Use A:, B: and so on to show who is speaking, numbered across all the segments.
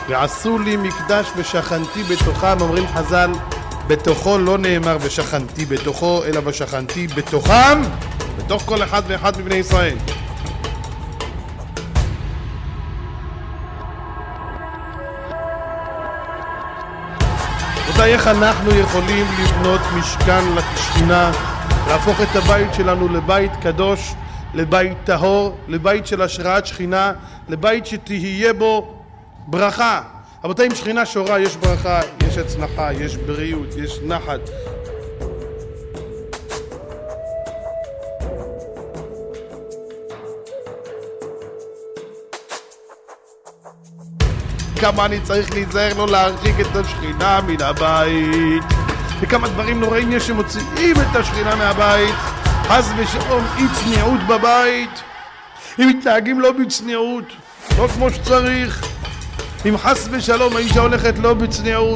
A: ועשו לי מקדש ושכנתי בתוכם. אומרים חז"ל, בתוכו לא נאמר ושכנתי בתוכו, אלא ושכנתי בתוכם, בתוך כל אחד ואחד מבני ישראל. רבותיי, איך אנחנו יכולים לבנות משכן לשכינה, להפוך את הבית שלנו לבית קדוש, לבית טהור, לבית של השראת שכינה, לבית שתהיה בו ברכה. רבותיי, עם שכינה שורה יש ברכה, יש הצלחה, יש בריאות, יש נחת. כמה אני צריך להיזהר לא להרחיק את השכינה מן הבית, וכמה דברים נוראים יש שמוציאים את השכינה מהבית. חס ושלום אי צניעות בבית, אם מתנהגים לא בצניעות, לא כמו שצריך, אם חס ושלום האישה הולכת לא בצניעות,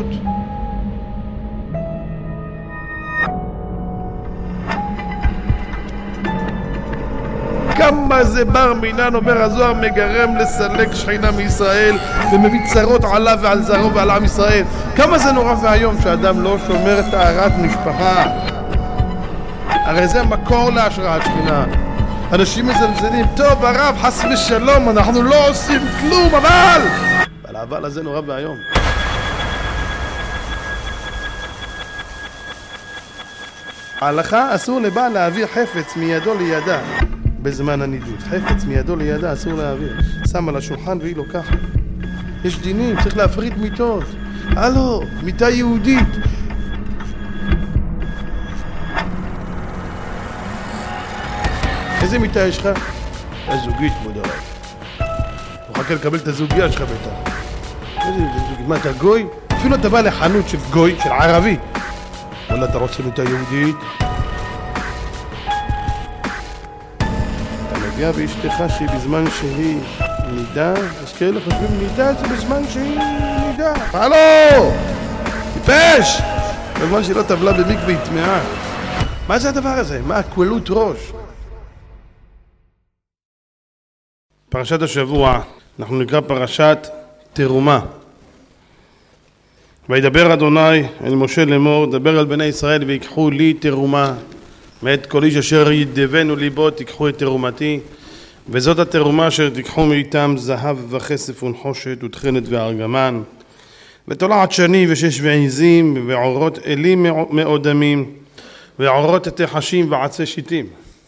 A: כמה זה בר מינן, אומר הזוהר, מגרם לסלק שכינה מישראל ומביא צרות עליו ועל זרעו ועל עם ישראל. כמה זה נורא והיום שאדם לא שומר טהרת משפחה. הרי זה מקור להשראת שכינה. אנשים מזלזלים, טוב הרב חס ושלום אנחנו לא עושים כלום, אבל הזה נורא והיום. ההלכה, אסור לבעל להעביר חפץ מידו לידה בזמן הנידות. חפץ מידו לידה אסור להעביר, שם על השולחן והיא לוקחת. יש דינים, צריך להפריד מיטות. הלו, מיטה יהודית, איזה מיטה יש לך? הזוגית, כבוד הרב. הוא חכה לקבל את הזוגיה שלך בטח. איזה זוגית? מה, אתה גוי? אפילו אתה בא לחנות של גוי, של ערבי. וואלה, אתה רוצה מיטה יהודית? אתה מגיע באשתך שהיא בזמן שהיא נידה, אז כאלה חושבים נידה זה בזמן שהיא נידה. הלו! טיפש! בזמן שהיא לא טבלה במקווה היא טמאה. מה זה הדבר הזה? מה הקולות ראש? פרשת השבוע, אנחנו נקרא פרשת תרומה. וידבר אדוני אל משה לאמור, דבר על בני ישראל ויקחו לי תרומה, מאת כל איש אשר ידבנו ליבו תיקחו את תרומתי, וזאת התרומה אשר תיקחו מאיתם זהב וכסף ונחושת ותכנת וארגמן, ותולעת שני ושש ועזים ועורות אלים מאודמים, ועורות תחשים ועצי שיטים.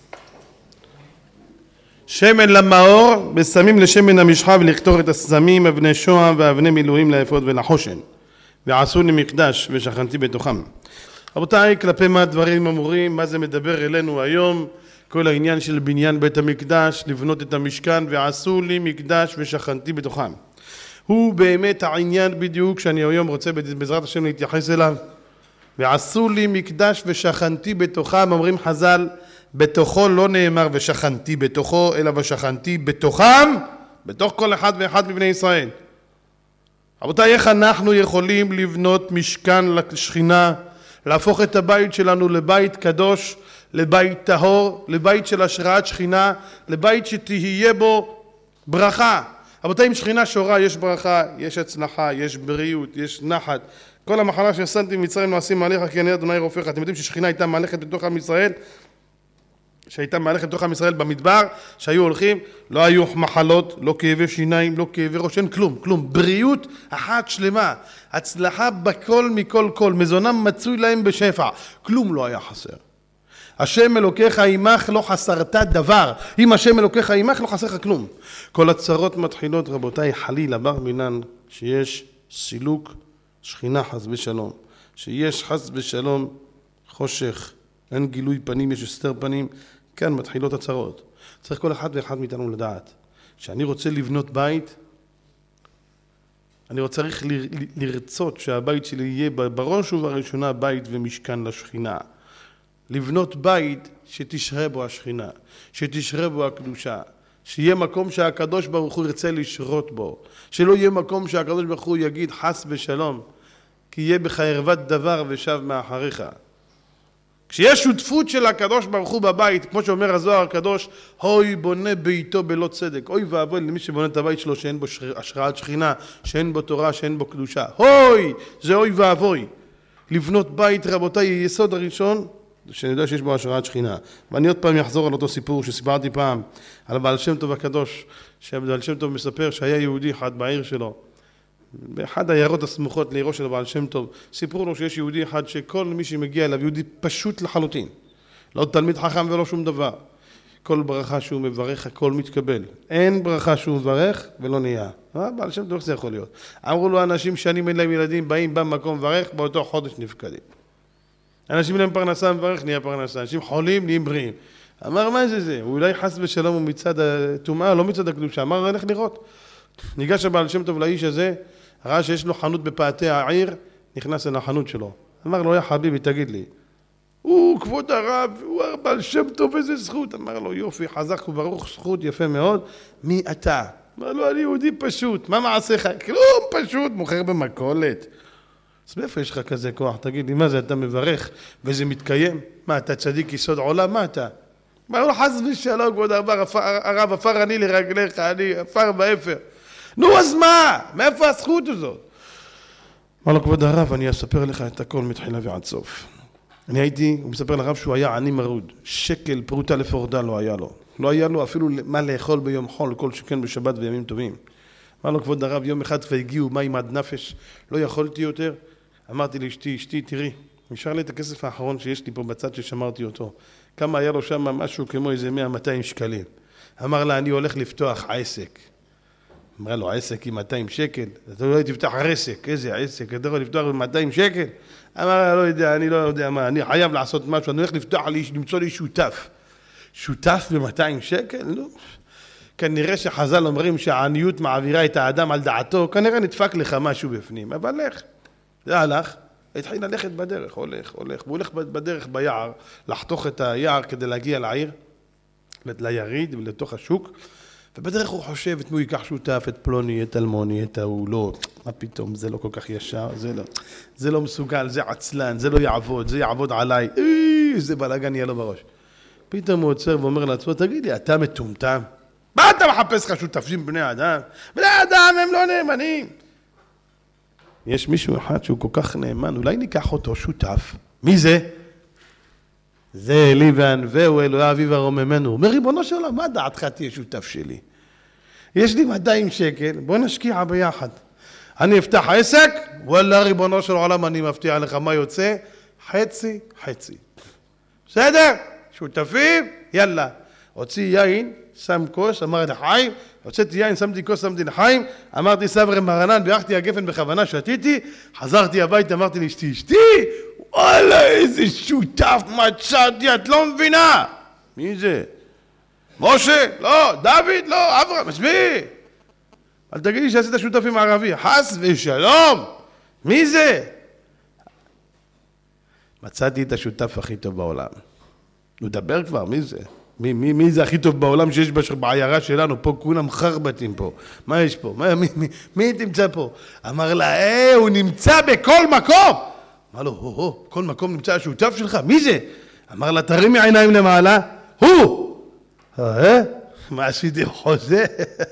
A: שמן למאור, בסמים לשמן המשחה ולכתור את הסמים, אבני שוהם ואבני מילואים לאפוד ולחושן. ועשו לי מקדש ושכנתי בתוכם. רבותיי, כלפי מה הדברים אמורים, מה זה מדבר אלינו היום? כל העניין של בניין בית המקדש, לבנות את המשכן, ועשו לי מקדש ושכנתי בתוכם. הוא באמת העניין בדיוק שאני היום רוצה בעזרת השם להתייחס אליו. ועשו לי מקדש ושכנתי בתוכם, אומרים חז"ל, בתוכו לא נאמר ושכנתי בתוכו, אלא ושכנתי בתוכם, בתוך כל אחד ואחד מבני ישראל. רבותיי, איך אנחנו יכולים לבנות משכן לשכינה, להפוך את הבית שלנו לבית קדוש, לבית טהור, לבית של השראת שכינה, לבית שתהיה בו ברכה. רבותיי, עם שכינה שורה יש ברכה, יש הצלחה, יש בריאות, יש נחת. כל המחלה ששמתי ממצרים נעשים מעליך כי אני אדוני רופאך. אתם יודעים ששכינה הייתה מהלכת בתוך עם ישראל? שהייתה מהלכת בתוך עם ישראל במדבר, שהיו הולכים, לא היו מחלות, לא כאבי שיניים, לא כאבי ראש, אין כלום, כלום. בריאות אחת שלמה, הצלחה בכל מכל כל, מזונם מצוי להם בשפע, כלום לא היה חסר. השם אלוקיך עמך לא חסרת דבר, אם השם אלוקיך עמך לא חסר לך כלום. כל הצרות מתחילות, רבותיי, חלילה בר מינן, שיש סילוק שכינה חס ושלום, שיש חס ושלום חושך, אין גילוי פנים, יש הסתר פנים, כאן מתחילות הצרות. צריך כל אחד ואחד מאיתנו לדעת, שאני רוצה לבנות בית, אני צריך לרצות שהבית שלי יהיה בראש ובראשונה בית ומשכן לשכינה. לבנות בית שתשרה בו השכינה, שתשרה בו הקדושה, שיהיה מקום שהקדוש ברוך הוא ירצה לשרות בו, שלא יהיה מקום שהקדוש ברוך הוא יגיד חס ושלום, כי יהיה בך ערוות דבר ושב מאחריך. כשיש שותפות של הקדוש ברוך הוא בבית, כמו שאומר הזוהר הקדוש, הוי בונה ביתו בלא צדק. אוי ואבוי למי שבונה את הבית שלו שאין בו השראת שכינה, שאין בו תורה, שאין בו קדושה. הוי, זה אוי ואבוי. לבנות בית, רבותיי, יסוד הראשון, שאני יודע שיש בו השראת שכינה. ואני עוד פעם אחזור על אותו סיפור שסיפרתי פעם, על הבעל שם טוב הקדוש, שהבעל שם טוב מספר שהיה יהודי אחד בעיר שלו, באחד העיירות הסמוכות לעירו של הבעל שם טוב, סיפרו לו שיש יהודי אחד שכל מי שמגיע אליו, יהודי פשוט לחלוטין, לא תלמיד חכם ולא שום דבר, כל ברכה שהוא מברך, הכל מתקבל, אין ברכה שהוא מברך ולא נהיה. בעל שם טוב, איך זה יכול להיות? אמרו לו אנשים שנים אין להם ילדים, באים במקום מברך, באותו חודש נפקדים. אנשים אין להם פרנסה, מברך, נהיה פרנסה, אנשים חולים, נהיים בריאים. אמר, מה זה? הוא אולי חס ושלום הוא מצד הטומאה, לא מצד הקדושה. אמר, הולך לראות. ניגש הבעל שם טוב לאיש הזה, ראה שיש לו חנות בפאתי העיר, נכנס אל החנות שלו. אמר לו, יא חביבי, תגיד לי, הוא כבוד הרב, הוא הבעל שם טוב, איזה זכות. אמר לו, יופי, חזק וברוך, זכות, יפה מאוד. מי אתה? אמר לו, אני יהודי פשוט, מה מעשיך? כלום פשוט, מוכר במכולת. אז מאיפה יש לך כזה כוח? תגיד לי, מה זה, אתה מברך וזה מתקיים? מה, אתה צדיק יסוד עולם? מה אתה? אמר לו, חס ושלום, כבוד הרב, עפר אני לרגליך, אני עפר באפר. נו, אז מה? מאיפה הזכות הזאת? אמר לו, כבוד הרב, אני אספר לך את הכל מתחילה ועד סוף. הוא מספר לרב שהוא היה עני מרוד, שקל פרוטה לפורדה לא היה לו. לא היה לו אפילו מה לאכול ביום חול, כל שכן בשבת וימים טובים. אמר לו, כבוד הרב, יום אחד והגיעו מים עד נפש, לא יכולתי יותר. אמרתי לאשתי, תראי, נשאר לי את הכסף האחרון שיש לי פה בצד ששמרתי אותו. כמה היה לו שם משהו כמו איזה 100-200 שקלים. אמר לה, אני הולך לפתוח עסק. אמרה לו, עסק עם 200 שקל? אתה לא תפתח עסק, איזה עסק? אתה יכול לפתוח עם 200 שקל? אמר לה, אני לא יודע מה, אני חייב לעשות משהו, אני הולך לפתוח, למצוא לי שותף. שותף ב-200 שקל? לא. כנראה שחז"ל אומרים שהעניות מעבירה את האדם על דעתו, כנראה נדפק לך משהו בפנים, אבל לך. זה הלך, התחיל ללכת בדרך, הולך, והוא הולך בדרך ביער, לחתוך את היער כדי להגיע לעיר, ליריד ולתוך השוק, ובדרך הוא חושב את מי הוא ייקח שותף, את פלוני, את אלמוני, את ההוא, לא, מה פתאום, זה לא כל כך ישר, זה לא מסוגל, זה עצלן, זה לא יעבוד, זה יעבוד עליי, זה בלגן יהיה לו בראש. פתאום הוא עוצר ואומר לעצמו, תגיד לי, אתה מטומטם? מה אתה מחפש לך שותפים בני אדם? בני אדם הם לא נאמנים. יש מישהו אחד שהוא כל כך נאמן, אולי ניקח אותו שותף. מי זה? זה אלי וענווהו, אלוהי אביו הרוממנו. אומר, ריבונו של עולם, מה דעתך תהיה שותף שלי? יש לי 200 שקל, בוא נשקיע ביחד. אני אפתח עסק, וואלה ריבונו של עולם, אני מבטיח לך מה יוצא, חצי. בסדר? שותפים? יאללה. הוציא יין, שם כוס, אמר לחיים, הוצאתי יין, שמתי כוס, שמתי לחיים, אמרתי סברי מרנן, בירכתי הגפן בכוונה, שתיתי, חזרתי הביתה, אמרתי לאשתי, וואלה, איזה שותף מצאתי, את לא מבינה. מי זה? משה? לא. דוד? לא. אברהם? מסביר. אל תגידי שעשית שותף עם ערבי. חס ושלום. מי זה? מצאתי את השותף הכי טוב בעולם. נדבר כבר, מי זה? מי זה הכי טוב בעולם שיש בעיירה שלנו? פה כולם חרבטים פה. מה יש פה? מי תמצא פה? אמר לה, הוא נמצא בכל מקום. אמר לו, כל מקום נמצא השותף שלך, מי זה? אמר לה, תרימי עיניים למעלה, הוא! מה עשיתי חוזה?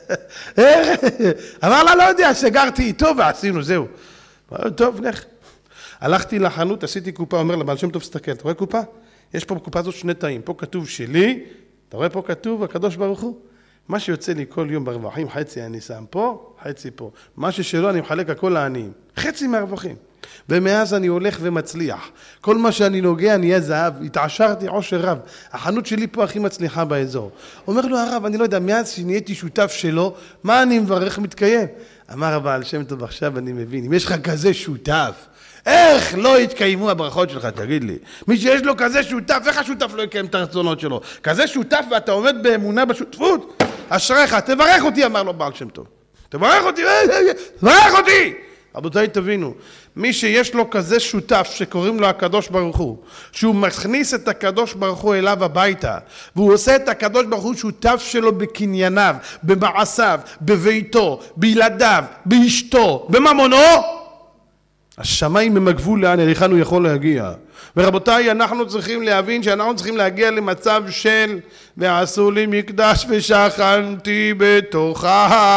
A: אמר לה, לא יודע, סגרתי איתו ועשינו, זהו. טוב, לך. הלכתי לחנות, עשיתי קופה, אומר לה, בעל שם טוב, סתכל, אתה רואה קופה? יש פה בקופה הזאת 2 תאים, פה כתוב שלי, אתה רואה פה כתוב, הקדוש ברוך הוא? מה שיוצא לי כל יום ברווחים, חצי אני שם פה, חצי פה. מה ששלו אני מחלק הכל לעניים, חצי מהרווחים. ומאז אני הולך ומצליח. כל מה שאני נוגע נהיה זהב, התעשרתי עושר רב. החנות שלי פה הכי מצליחה באזור. אומר לו הרב, אני לא יודע, מאז שנהייתי שותף שלו, מה אני מברך מתקיים? אמר הבעל שם טוב, עכשיו אני מבין, אם יש לך כזה שותף, איך לא יתקיימו הברכות שלך, תגיד לי. מי שיש לו כזה שותף, איך השותף לא יקיים את הרצונות שלו? כזה שותף ואתה עומד באמונה בשותפות? אשריך, תברך אותי, אמר לו בעל שם טוב. תברך אותי, תברך אותי! רבותיי, תבינו, מי שיש לו כזה שותף שקוראים לו הקדוש ברוך הוא, שהוא מכניס את הקדוש ברוך הוא אליו הביתה, והוא עושה את הקדוש ברוך הוא שותף שלו בקנייניו, במעשיו, בביתו, בילדיו, באשתו, בממונו, השמיים הם הגבול לאן היכן הוא יכול להגיע. ורבותיי, אנחנו צריכים להבין שאנחנו צריכים להגיע למצב של ועשו לי מקדש ושכנתי בתוכם.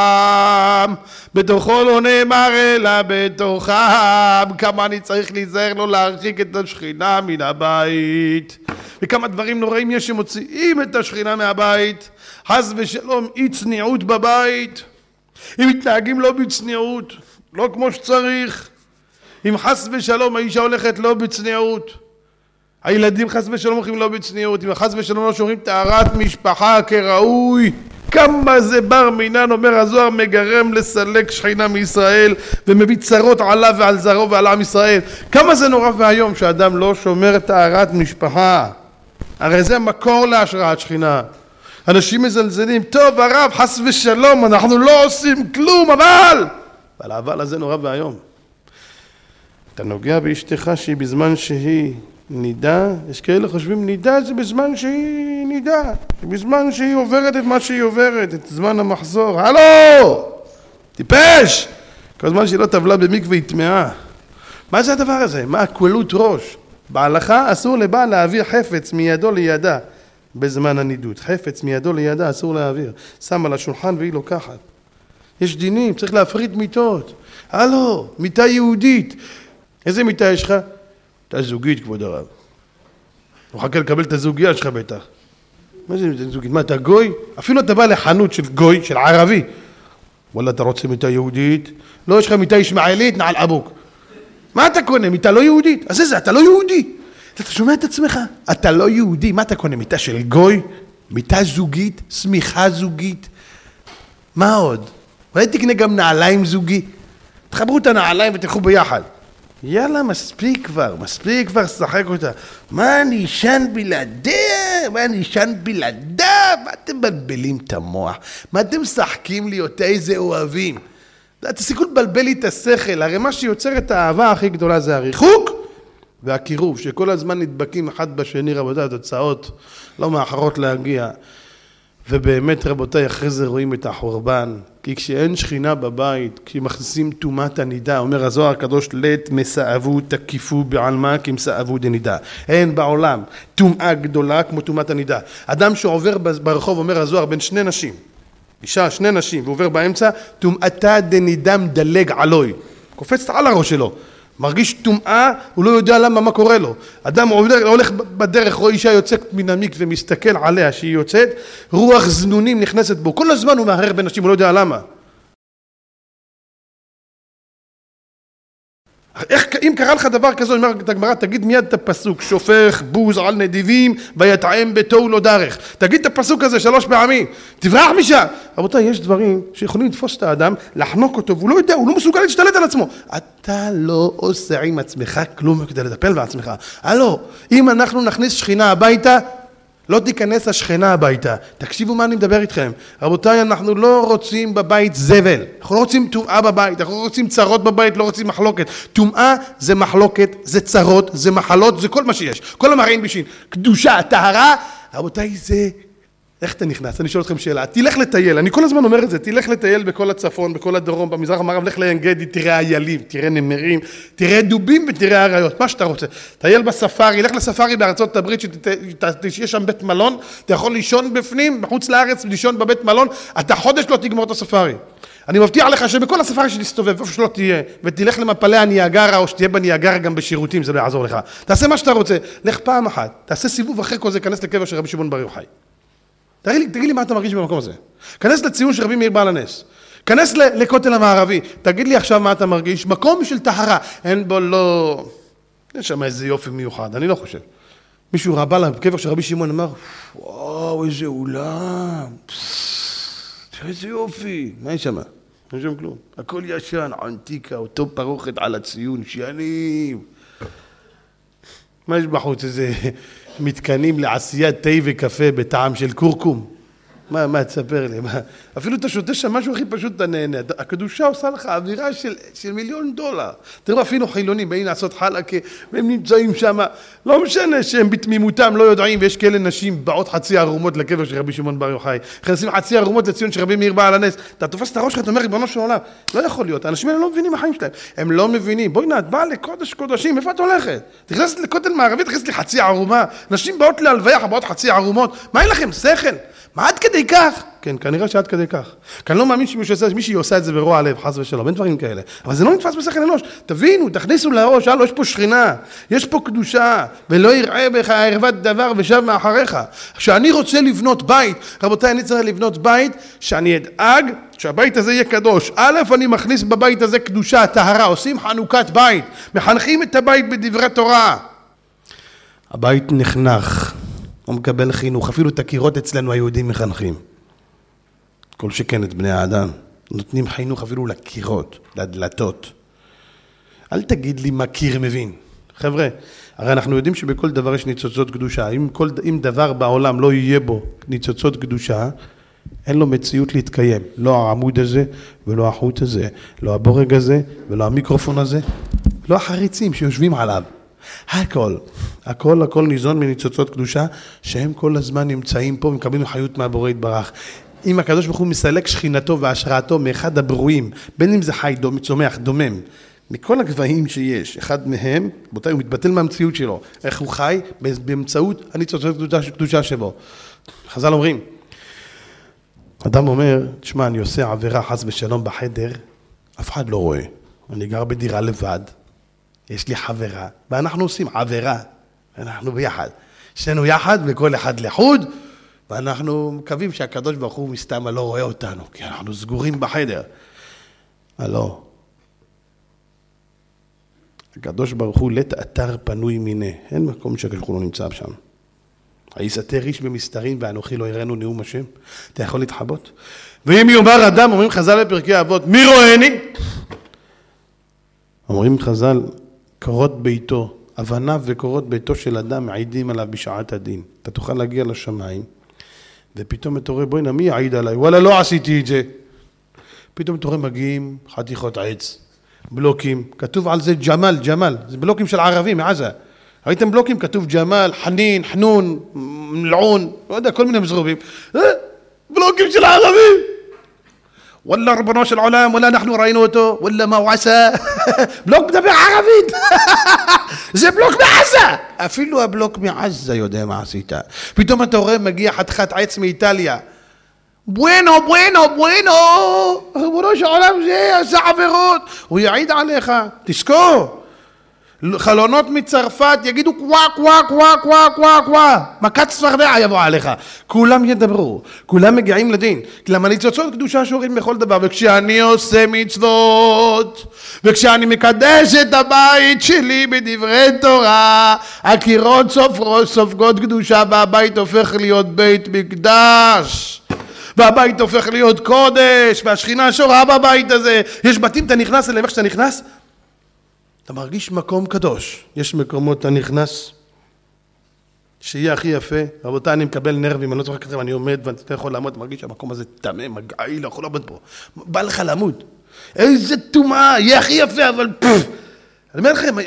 A: בתוכו לא נאמר אלא בתוכם. כמה אני צריך להיזהר לא להרחיק את השכינה מן הבית. וכמה דברים נוראים יש שמוציאים את השכינה מהבית. חס ושלום אי צניעות בבית. אם מתנהגים לא בצניעות, לא כמו שצריך. אם חס ושלום האישה הולכת לא בצניעות, הילדים חס ושלום הולכים לא בצניעות, אם חס ושלום לא שומרים טהרת משפחה כראוי, כמה זה בר מינן, אומר הזוהר, מגרם לסלק שכינה מישראל ומביא צרות עליו ועל זרעו ועל עם ישראל. כמה זה נורא והיום שאדם לא שומר טהרת משפחה. הרי זה מקור להשראת שכינה. אנשים מזלזלים, טוב הרב חס ושלום אנחנו לא עושים כלום, אבל הזה נורא והיום. אתה נוגע באשתך שהיא בזמן שהיא נידה, יש כאלה חושבים נידה זה בזמן שהיא נידה, בזמן שהיא עוברת את מה שהיא עוברת, את זמן המחזור. הלו! טיפש! כל זמן שהיא לא טבלה במקווה היא טמאה. מה זה הדבר הזה? מה הקלות ראש? בהלכה אסור לבעל להעביר חפץ מידו לידה בזמן הנידות. חפץ מידו לידה אסור להעביר. שם על השולחן והיא לוקחת. יש דינים, צריך להפריד מיטות. הלו, מיטה יהודית. איזה מיטה יש לך? מיטה זוגית, כבוד הרב. הוא חכה לקבל את הזוגיה שלך בטח. מה זה מיטה זוגית? מה, אתה גוי? אפילו אתה בא לחנות של גוי, של ערבי. וואלה, אתה רוצה מיטה יהודית? לא, יש לך מיטה ישמעאלית, נעל אבוק. מה אתה קונה? מיטה לא יהודית? אז זה, אתה לא יהודי. אתה שומע את עצמך? אתה לא יהודי. מה אתה קונה? מיטה של גוי? מיטה זוגית? סמיכה זוגית? מה עוד? אולי תקנה גם נעליים זוגי? תחברו את הנעליים ותלכו ביחד. יאללה, מספיק כבר, שחק אותה. מה אני ישן בלעדיה? מה אתם מבלבלים את המוח? מה אתם משחקים לי אותה איזה אוהבים? תסיקו לבלבל לי את השכל, הרי מה שיוצר את האהבה הכי גדולה זה הריחוק והקירוב, שכל הזמן נדבקים אחד בשני, רבותיי, התוצאות לא מאחרות להגיע. ובאמת רבותיי, אחרי זה רואים את החורבן, כי כשאין שכינה בבית, כשמכניסים טומאת הנידה, אומר הזוהר הקדוש, לית מסעבו תקיפו בעלמא כמסעבו דנידה. אין בעולם טומאה גדולה כמו טומאת הנידה. אדם שעובר ברחוב, אומר הזוהר, בין שני נשים, אישה, שני נשים, ועובר באמצע, טומאתה דנידה מדלג עלוי. קופצת על הראש שלו. מרגיש טומאה, הוא לא יודע למה, מה קורה לו. אדם הולך בדרך, רואה אישה יוצאת מן המקווה ומסתכל עליה שהיא יוצאת, רוח זנונים נכנסת בו. כל הזמן הוא מהרהר בין נשים, הוא לא יודע למה. אם קרה לך דבר כזה, אומרת הגמרא, תגיד מיד את הפסוק, שופך בוז על נדיבים ויטעם בתוהו לא דרך. תגיד את הפסוק הזה 3 פעמים, תברח משם. רבותיי, יש דברים שיכולים לתפוס את האדם, לחנוק אותו, והוא לא יודע, הוא לא מסוגל להשתלט על עצמו. אתה לא עושה עם עצמך כלום כדי לטפל בעצמך. הלו, אם אנחנו נכניס שכינה הביתה, לא תיכנס השכנה הביתה. תקשיבו מה אני מדבר איתכם. רבותיי, אנחנו לא רוצים בבית זבל. אנחנו לא רוצים טומאה בבית. אנחנו לא רוצים צרות בבית, לא רוצים מחלוקת. טומאה זה מחלוקת, זה צרות, זה מחלות, זה כל מה שיש. כל המרעין בישין. קדושה, טהרה. רבותיי, זה... איך אתה נכנס? אני שואל אתכם שאלה. תלך לטייל. אני כל הזמן אומר את זה. תלך לטייל בכל הצפון, בכל הדרום, במזרח המערב. לך לעין גדי, תראה איילים, תראה נמרים, תראה דובים ותראה אריות. מה שאתה רוצה. טייל בספארי. לך לספארי בארצות הברית, שיש שם בית מלון. אתה יכול לישון בפנים, בחוץ לארץ, לישון בבית מלון. אתה חודש לא תגמור את הספארי. אני מבטיח לך שבכל הספארי שתסתובב, איפה שלא תהיה, ותלך למפלי הניאגרה, או שתהיה בניאגרה גם בשירותים, זה לא יעזור לך. תעשה מה שאתה רוצה. לך פעם אחת. תעשה סיבוב אחרי כל זה, כנס לקבר של רבי שמעון בר יוחאי. תגיד לי מה אתה מרגיש במקום הזה. כנס לציון של רבי מאיר בעל הנס. כנס לכותל המערבי. תגיד לי עכשיו מה אתה מרגיש. מקום של טהרה. אין בו לא... יש שם איזה יופי מיוחד. אני לא חושב. מישהו ראה לקבר של רבי שמעון אמר, וואו, איזה אולם. איזה יופי. מה יש שם? אין שם כלום. הכל ישן, ענתיקה, אותו פרוכת על הציון, שנים. מה יש בחוץ? איזה מתקנים לעשיית תה וקפה בטעם של קורקום. מה, תספר לי, אפילו אתה שותה שם משהו הכי פשוט, אתה נהנה. הקדושה עושה לך אווירה של $1,000,000. תראו, אפילו חילונים באים לעשות חלקה, והם נמצאים שם, לא משנה שהם בתמימותם לא יודעים, ויש כאלה נשים באות חצי ערומות לקבר של רבי שמעון בר יוחאי, נכנסים חצי ערומות לציון של רבי מאיר בעל הנס, אתה תופס את הראש שלך, אתה אומר, ריבונו של עולם, לא יכול להיות, האנשים האלה לא מבינים החיים שלהם, הם לא מבינים, בואי נת, באה לקודש קודשים, איפה את הולכת? תכנסת לכותל מערבי, תכנסת לחצי ערומה, נשים באות להלוויה, באות חצי ערומות, מה אין לכם? שכל? מה עד כדי כך? כן, כנראה שעד כדי כך. כי אני לא מאמין שמישהי עושה את זה ברוע הלב, חס ושלום, אין דברים כאלה. אבל זה לא נתפס בשכל אנוש. תבינו, תכניסו לראש, הלו, יש פה שכינה, יש פה קדושה, ולא יראה בך ערוות דבר ושב מאחריך. כשאני רוצה לבנות בית, רבותיי, אני צריך לבנות בית שאני אדאג שהבית הזה יהיה קדוש. א', אני מכניס בבית הזה קדושה, טהרה, עושים חנוכת בית, מחנכים את הבית בדברי תורה. הבית נחנך. הוא מקבל חינוך, אפילו את הקירות אצלנו היהודים מחנכים. כל שכן את בני האדם, נותנים חינוך אפילו לקירות, לדלתות. אל תגיד לי מה קיר מבין. חבר'ה, הרי אנחנו יודעים שבכל דבר יש ניצוצות קדושה. אם דבר בעולם לא יהיה בו ניצוצות קדושה, אין לו מציאות להתקיים. לא העמוד הזה ולא החוט הזה, לא הבורג הזה ולא המיקרופון הזה, לא החריצים שיושבים עליו. הכל ניזון מניצוצות קדושה, שהם כל הזמן נמצאים פה ומקבלים חיות מהבורא יתברך. אם הקדוש ברוך הוא מסלק שכינתו והשראתו מאחד הברואים, בין אם זה חי, צומח, דומם, מכל הגבהים שיש, אחד מהם, הוא מתבטל מהמציאות שלו. איך הוא חי? באמצעות הניצוצות קדושה שבו. חז"ל אומרים, אדם אומר, תשמע, אני עושה עבירה חס ושלום בחדר, אף אחד לא רואה. אני גר בדירה לבד. יש לי חברה, ואנחנו עושים עבירה, אנחנו ביחד. שנינו יחד וכל אחד לחוד, ואנחנו מקווים שהקדוש ברוך הוא מסתם לא רואה אותנו, כי אנחנו סגורים בחדר. לא. הקדוש ברוך הוא לית אתר פנוי מיני, אין מקום שהקדוש ברוך הוא לא נמצא שם. היסתר איש במסתרים ואנוכי לא יראנו נאום השם, אתה יכול להתחבות. ואם יאמר אדם, אומרים חז"ל בפרקי אבות, מי רואני? אומרים חז"ל, קורות ביתו, אבניו וקורות ביתו של אדם מעידים עליו בשעת הדין. אתה תוכל להגיע לשמיים, ופתאום אתה רואה, בואי מי יעיד עליי? וואלה, לא עשיתי את זה. פתאום אתה רואה מגיעים חתיכות עץ, בלוקים, כתוב על זה ג'מל, זה בלוקים של ערבים מעזה. ראיתם בלוקים, כתוב ג'מל, חנין, חנון, מלעון, לא יודע, כל מיני מזרובים. בלוקים של ערבים. וואלה רבנו של עולם, וואלה אנחנו ראינו אותו, וואלה מה הוא עשה? בלוק מדבר ערבית. זה בלוק מעזה. אפילו הבלוק מעזה יודע מה עשית. פתאום אתה רואה מגיע חתיכת עץ מאיטליה. בואנו, רבנו של עולם זה עשה עבירות. הוא יעיד עליך, תזכור. חלונות מצרפת יגידו קווה, מכת צפרדע יבוא עליך. כולם ידברו, כולם מגיעים לדין. למה ניצוצות קדושה שורים בכל דבר. וכשאני עושה מצוות, וכשאני מקדש את הבית שלי בדברי תורה, הקירות סופגות קדושה, והבית הופך להיות בית מקדש. והבית הופך להיות קודש, והשכינה שורה בבית הזה. יש בתים, אתה נכנס אליהם, איך שאתה נכנס? אתה מרגיש מקום קדוש. יש מקומות אתה נכנס, שיהיה הכי יפה. רבותיי, אני מקבל נרבים, אני לא צוחק אתכם, אני עומד ואתה לא יכול לעמוד, מרגיש שהמקום הזה טמא, מגעיל, לא יכול לעמוד פה. בא לך לעמוד. איזה טומאה, יהיה הכי יפה, אבל פוף. אני אומר לכם,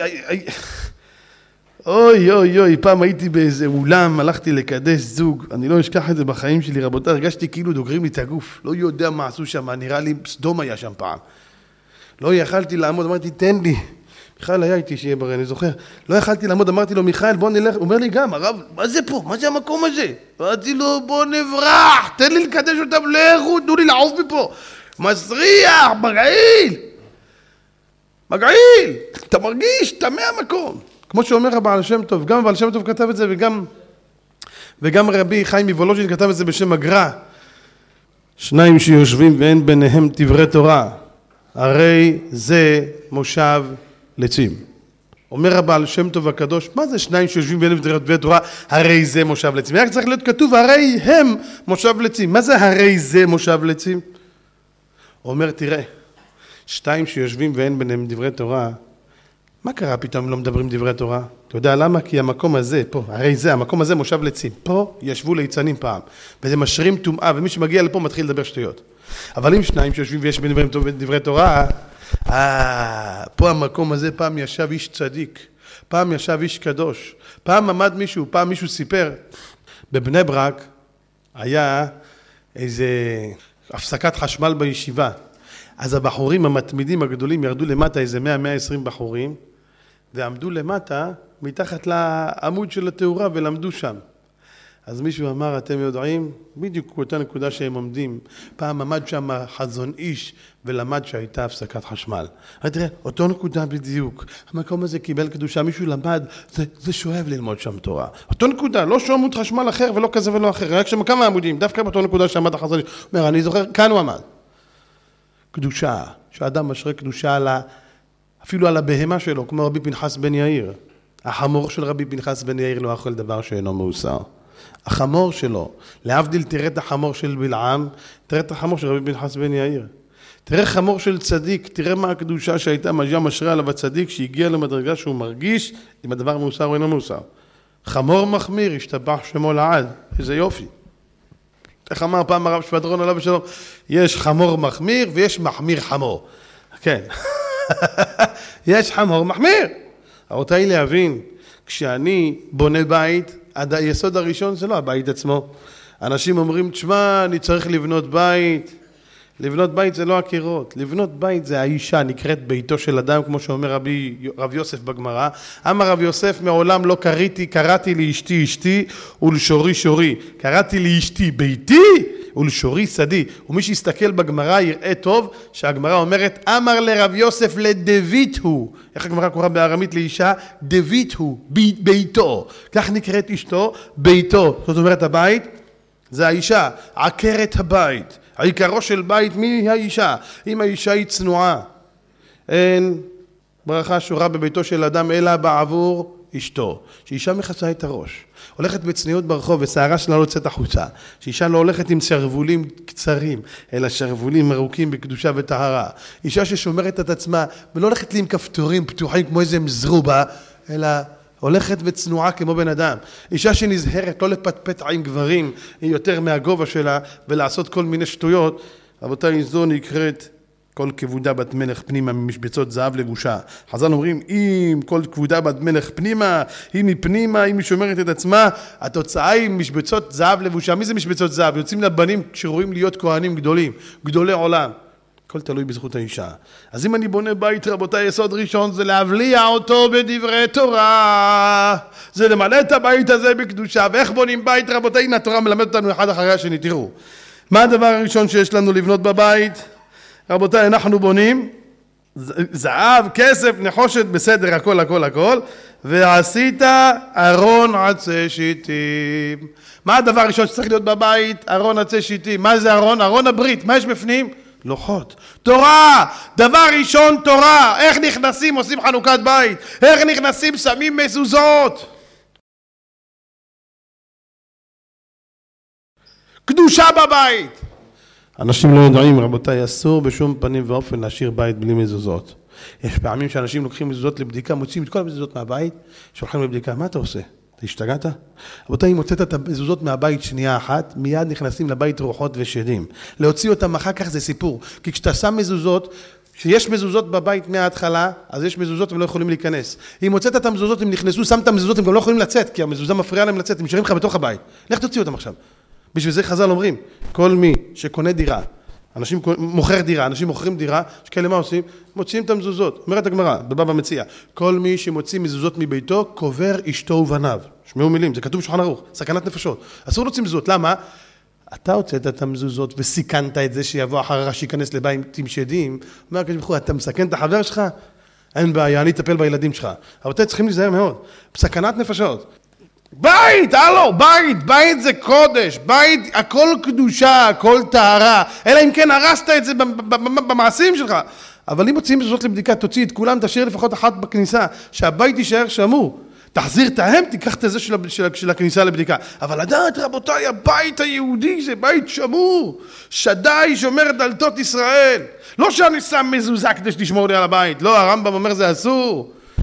A: אוי, פעם הייתי באיזה אולם, הלכתי לקדש זוג, אני לא אשכח את זה בחיים שלי, רבותיי, הרגשתי כאילו דוגרים לי את הגוף, לא יודע מה עשו שם, נראה לי סדום היה שם פעם. לא יכלתי לעמוד, אמרתי, תן לי. מיכאל היה איתי שיהיה בריא, אני זוכר. לא יכלתי לעמוד, אמרתי לו, מיכאל, בוא נלך. הוא אומר לי גם, הרב, מה זה פה? מה זה המקום הזה? אמרתי לו, בוא נברח, תן לי לקדש אותם, לכו, תנו לי לעוף מפה. מסריח, מגעיל. אתה מרגיש, תמה המקום. כמו שאומר הבעל שם טוב, גם הבעל שם טוב כתב את זה, וגם רבי חיים מוולוז'ין כתב את זה בשם הגר"א. שניים שיושבים ואין ביניהם דברי תורה, הרי זה מושב לצים. אומר הבעל שם טוב הקדוש, מה זה שניים שיושבים ואין דברי תורה, הרי זה מושב לצים? רק צריך להיות כתוב, הרי הם מושב לצים. מה זה הרי זה מושב לצים? אומר, תראה, שניים שיושבים ואין ביניהם דברי תורה, מה קרה פתאום לא מדברים דברי תורה? אתה יודע למה? כי המקום הזה, פה, הרי זה, המקום הזה מושב לצים. פה ישבו ליצנים פעם, וזה משרים טומאה, ומי שמגיע לפה מתחיל לדבר שטויות. אבל אם שניים שיושבים ויש בדברים דברי תורה, פה המקום הזה פעם ישב איש צדיק, פעם ישב איש קדוש, פעם עמד מישהו, פעם מישהו סיפר. בבני ברק היה איזה הפסקת חשמל בישיבה. אז הבחורים המתמידים הגדולים ירדו למטה איזה 100-120 בחורים, ועמדו למטה מתחת לעמוד של התאורה ולמדו שם. אז מישהו אמר, אתם יודעים, בדיוק אותה נקודה שהם עומדים, פעם עמד שם חזון איש ולמד שהייתה הפסקת חשמל. תראה, אותו נקודה בדיוק, המקום הזה קיבל קדושה, מישהו למד, זה שואב ללמוד שם תורה. אותו נקודה, לא שעמוד חשמל אחר ולא כזה ולא אחר, רק שם כמה עמודים, דווקא באותו נקודה שעמד החזון איש. הוא אומר, אני זוכר, כאן הוא עמד. קדושה, שהאדם משרה קדושה אפילו על הבהמה שלו, כמו רבי פנחס בן יאיר. החמור של רבי פנחס בן יאיר לא אוכל דבר שאינו מאוסר. החמור שלו, להבדיל תראה את החמור של בלעם, תראה את החמור של רבי פנחס בן יאיר. תראה חמור של צדיק, תראה מה הקדושה שהייתה משרה עליו הצדיק, שהגיע למדרגה שהוא מרגיש אם הדבר מאוסר או אינו מאוסר. חמור מחמיר, השתבח שמו לעד, איזה יופי. איך אמר פעם הרב שפטרון עליו בשלום, יש חמור מחמיר ויש מחמיר חמור. כן. יש חמור מחמיר. רבותיי להבין, כשאני בונה בית, היסוד הראשון זה לא הבית עצמו. אנשים אומרים, תשמע, אני צריך לבנות בית. לבנות בית זה לא הקירות. לבנות בית זה האישה, נקראת ביתו של אדם, כמו שאומר רב יוסף בגמרא. אמר רב יוסף, מעולם לא קראתי לאשתי אשתי ולשורי שורי. קראתי לאשתי ביתי ולשורי שדי. ומי שיסתכל בגמרא יראה טוב שהגמרא אומרת, אמר לרב יוסף לדבית הוא. איך הגמרא קורא בארמית לאישה? דבית הוא, ביתו. כך נקראת אשתו, ביתו. זאת אומרת הבית זה האישה, עקרת הבית. העיקרו של בית, מי האישה? אם האישה היא צנועה, אין ברכה שורה בביתו של אדם, אלא בעבור אשתו. שאישה מכסה את הראש, הולכת בצניעות ברחוב ושערה שלה לא יוצאת החוצה. שאישה לא הולכת עם שרוולים קצרים, אלא שרוולים ארוכים בקדושה וטהרה. אישה ששומרת את עצמה ולא הולכת לי עם כפתורים פתוחים כמו איזה מזרובה, אלא הולכת וצנועה כמו בן אדם. אישה שנזהרת לא לפטפט עם גברים יותר מהגובה שלה ולעשות כל מיני שטויות. רבותיי, זו נקראת כל כבודה בת מלך פנימה ממשבצות זהב לבושה. חז"ל אומרים, אם כל כבודה בת מלך פנימה, היא מפנימה, אם היא שומרת את עצמה, התוצאה היא משבצות זהב לבושה. מי זה משבצות זהב? יוצאים לבנים שרואים להיות כהנים גדולים, גדולי עולם. הכל תלוי בזכות האישה. אז אם אני בונה בית, רבותיי, יסוד ראשון זה להבליע אותו בדברי תורה. זה למלא את הבית הזה בקדושה. ואיך בונים בית, רבותיי? הנה התורה מלמד אותנו אחד אחרי השני. תראו. מה הדבר הראשון שיש לנו לבנות בבית? רבותיי, אנחנו בונים זהב, כסף, נחושת, בסדר, הכל. ועשית ארון עצי שיטים. מה הדבר הראשון שצריך להיות בבית? ארון עצי שיטים. מה זה ארון? ארון הברית. מה יש בפנים? לוחות. תורה! דבר ראשון תורה. איך נכנסים? עושים חנוכת בית. איך נכנסים? שמים מזוזות. קדושה בבית. אנשים לא יודעים, רבותיי, אסור בשום פנים ואופן להשאיר בית בלי מזוזות. יש פעמים שאנשים לוקחים מזוזות לבדיקה, מוצאים את כל המזוזות מהבית, שולחים לבדיקה, מה אתה עושה? אתה השתגעת? רבותיי, אם הוצאת את המזוזות מהבית שנייה אחת, מיד נכנסים לבית רוחות ושדים. להוציא אותם אחר כך זה סיפור. כי כשאתה שם מזוזות, כשיש מזוזות בבית מההתחלה, אז יש מזוזות הם לא יכולים להיכנס. אם הוצאת את המזוזות, הם נכנסו, שמת המזוזות, הם גם לא יכולים לצאת, כי המזוזה מפריעה להם לצאת, הם נשארים לך בתוך הבית. לך תוציא אותם עכשיו. בשביל זה חז"ל אומרים, כל מי שקונה דירה, אנשים מוכר דירה, אנשים מוכרים דירה, שכאלה מה עושים? מוציאים את המזוזות. אומרת הגמרא, בבבא מציעא, כל מי שמוציא מזוזות מביתו, קובר אשתו ובניו. שמעו מילים, זה כתוב בשולחן ערוך, סכנת נפשות. אסור להוציא מזוזות, למה? אתה הוצאת את המזוזות וסיכנת את זה שיבוא אחריך שייכנס לבית עם שדים. אומר הקדוש ברוך הוא, אתה מסכן את החבר שלך? אין בעיה, אני אטפל בילדים שלך. אבל אתם צריכים להיזהר מאוד. בסכנת נפשות. בית, הלו, בית זה קודש, בית, הכל קדושה, הכל טהרה, אלא אם כן הרסת את זה במעשים שלך. אבל אם מוציאים מזוזות לבדיקה, תוציא את כולם, תשאיר לפחות אחת בכניסה, שהבית יישאר שמור. תחזיר את ההם, תיקח את זה של הכניסה לבדיקה. אבל לדעת, רבותיי, הבית היהודי זה בית שמור. שדי שומר דלתות ישראל. לא שאני שם מזוזה כדי שתשמור לי על הבית. לא, הרמב"ם אומר זה אסור.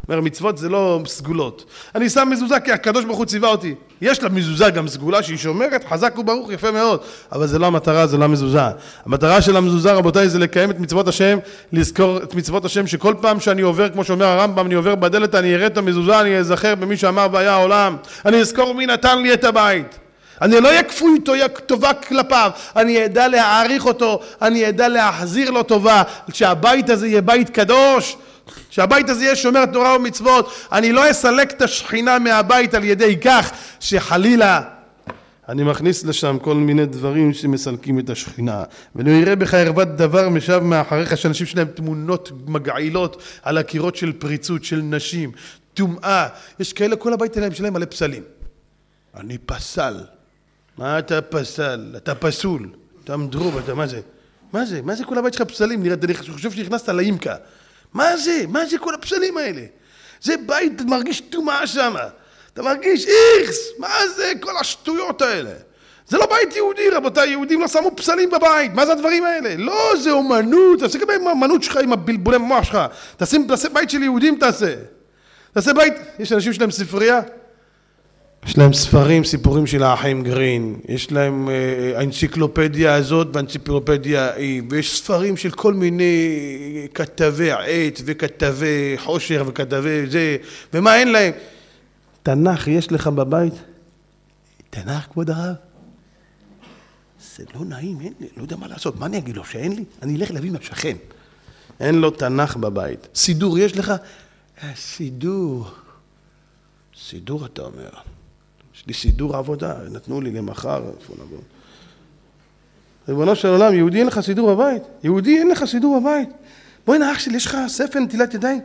A: אומר, מצוות זה לא סגולות. אני שם מזוזה כי הקדוש ברוך הוא ציווה אותי. יש לה מזוזה גם סגולה שהיא שומרת, חזק וברוך, יפה מאוד. אבל זה לא המטרה, זה לא המזוזה. המטרה של המזוזה, רבותיי, זה לקיים את מצוות השם, לזכור את מצוות השם, שכל פעם שאני עובר, כמו שאומר הרמב"ם, אני עובר בדלת, אני אראה את המזוזה, אני אזכר במי שאמר והיה העולם. אני אזכור מי נתן לי את הבית. אני לא יקפו איתו טובה כלפיו, אני אדע להעריך אותו, אני אדע להחזיר לו טובה, שהבית הזה יהיה בית קדוש, שהבית הזה יהיה שומר תורה ומצוות, אני לא אסלק את השכינה מהבית על ידי כך שחלילה אני מכניס לשם כל מיני דברים שמסלקים את השכינה. ולא יראה בך ערוות דבר משב מאחריך, שאנשים שלהם תמונות מגעילות על הקירות של פריצות של נשים, טומאה, יש כאלה כל הבית שלהם מלא פסלים. אני פסל. מה אתה פסל? אתה פסול. אתה מדרוב, אתה מה זה? מה זה? מה זה כל הבית שלך פסלים? אני חושב שנכנסת לאימקה. מה זה? מה זה כל הפסלים האלה? זה בית, אתה מרגיש טומאה שם. אתה מרגיש איכס. מה זה כל השטויות האלה? זה לא בית יהודי, רבותיי. יהודים לא שמו פסלים בבית. מה זה הדברים האלה? לא, זה אומנות. תעשה כמה עם האומנות שלך, עם הבלבולי מוח שלך. תעשה בית של יהודים, תעשה. תעשה בית. יש אנשים שלהם ספרייה. יש להם ספרים, סיפורים של האחים גרין, יש להם האנציקלופדיה הזאת והאנציקלופדיה היא, ויש ספרים של כל מיני כתבי עת וכתבי חושר וכתבי זה, ומה אין להם? תנ"ך יש לך בבית? תנ"ך כבוד הרב? זה לא נעים, אין לי, לא יודע מה לעשות, מה אני אגיד לו שאין לי? אני אלך להביא מהשכן. אין לו תנ"ך בבית. סידור יש לך? סידור. סידור אתה אומר. יש לי סידור עבודה, נתנו לי למחר, איפה נבוא. ריבונו של עולם, יהודי אין לך סידור בבית? יהודי אין לך סידור בבית? בואי נאח שלי, יש לך ספל נטילת ידיים?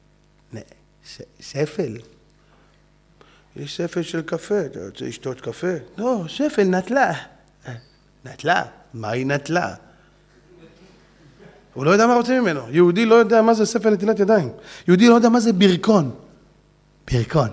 A: ספל? יש ספל של קפה, אתה רוצה לשתות קפה? לא, ספל נטלה. נטלה? מה היא נטלה? הוא לא יודע מה רוצה ממנו. יהודי לא יודע מה זה ספל נטילת ידיים. יהודי לא יודע מה זה ברכון. ברכון.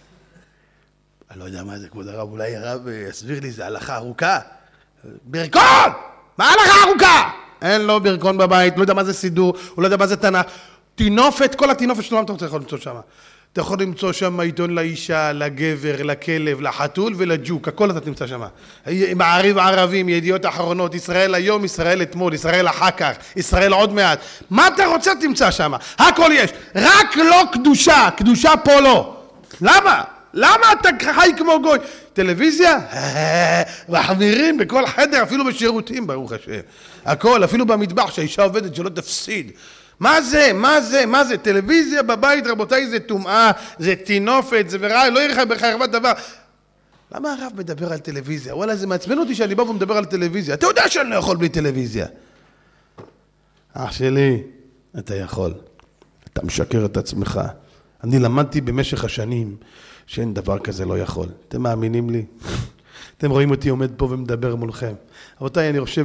A: אני לא יודע מה זה, כבוד הרב, אולי הרב יסביר לי, זה הלכה ארוכה. ברכון! מה הלכה ארוכה? אין לו ברכון בבית, לא יודע מה זה סידור, הוא לא יודע מה זה תנ"ך. תינופת, כל התינופת שלו, אתה יכול למצוא שם. אתה יכול למצוא שם עיתון לאישה, לגבר, לכלב, לחתול ולג'וק, הכל אתה תמצא שם. מעריב ערבים, ידיעות אחרונות, ישראל היום, ישראל אתמול, ישראל אחר כך, ישראל עוד מעט. מה אתה רוצה תמצא שם? הכל יש, רק לא קדושה, קדושה פה לא. למה? למה אתה חי כמו גוי? טלוויזיה? מחמירים בכל חדר, אפילו בשירותים, ברוך השם. הכל, אפילו במטבח, שהאישה עובדת שלא תפסיד. מה זה? מה זה? מה זה? טלוויזיה בבית, רבותיי, זה טומאה, זה תינופת, זה ורע, לא יראה לך בחרבת דבר. למה הרב מדבר על טלוויזיה? וואלה, זה מעצבן אותי שאני בא ומדבר על טלוויזיה. אתה יודע שאני לא יכול בלי טלוויזיה. אח שלי, אתה יכול. אתה משקר את עצמך. אני למדתי במשך השנים שאין דבר כזה לא יכול. אתם מאמינים לי? אתם רואים אותי עומד פה ומדבר מולכם. רבותיי, אני חושב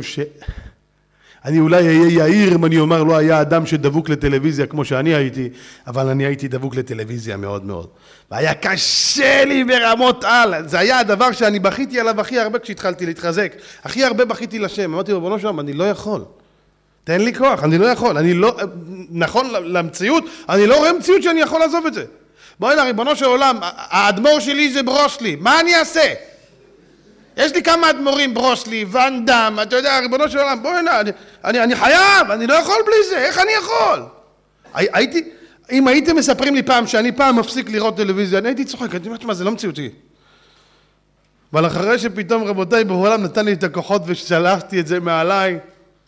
A: אני אולי אהיה יאיר אם אני אומר לא היה אדם שדבוק לטלוויזיה כמו שאני הייתי, אבל אני הייתי דבוק לטלוויזיה מאוד מאוד. והיה קשה לי ברמות על. זה היה הדבר שאני בכיתי עליו הכי הרבה כשהתחלתי להתחזק. הכי הרבה בכיתי לשם. אמרתי לו, בנו שם, אני לא יכול. תן לי כוח, אני לא יכול. אני לא, נכון למציאות, אני לא רואה מציאות שאני יכול לעזוב את זה. בואי נה, ריבונו של עולם, האדמו"ר שלי זה ברוסלי. מה אני אעשה? יש לי כמה אדמו"רים, ברוסלי, ואן דם, אתה יודע, ריבונו של עולם, בואי נה, אני חייב, אני לא יכול בלי זה, איך אני יכול? אם הייתם מספרים לי פעם שאני פעם מפסיק לראות טלוויזיה, אני הייתי צוחק, אני אומרת, מה, זה לא מציאותי. אבל אחרי שפתאום רבותיי בעולם נתן לי את הכוחות ושלחתי את זה מעליי,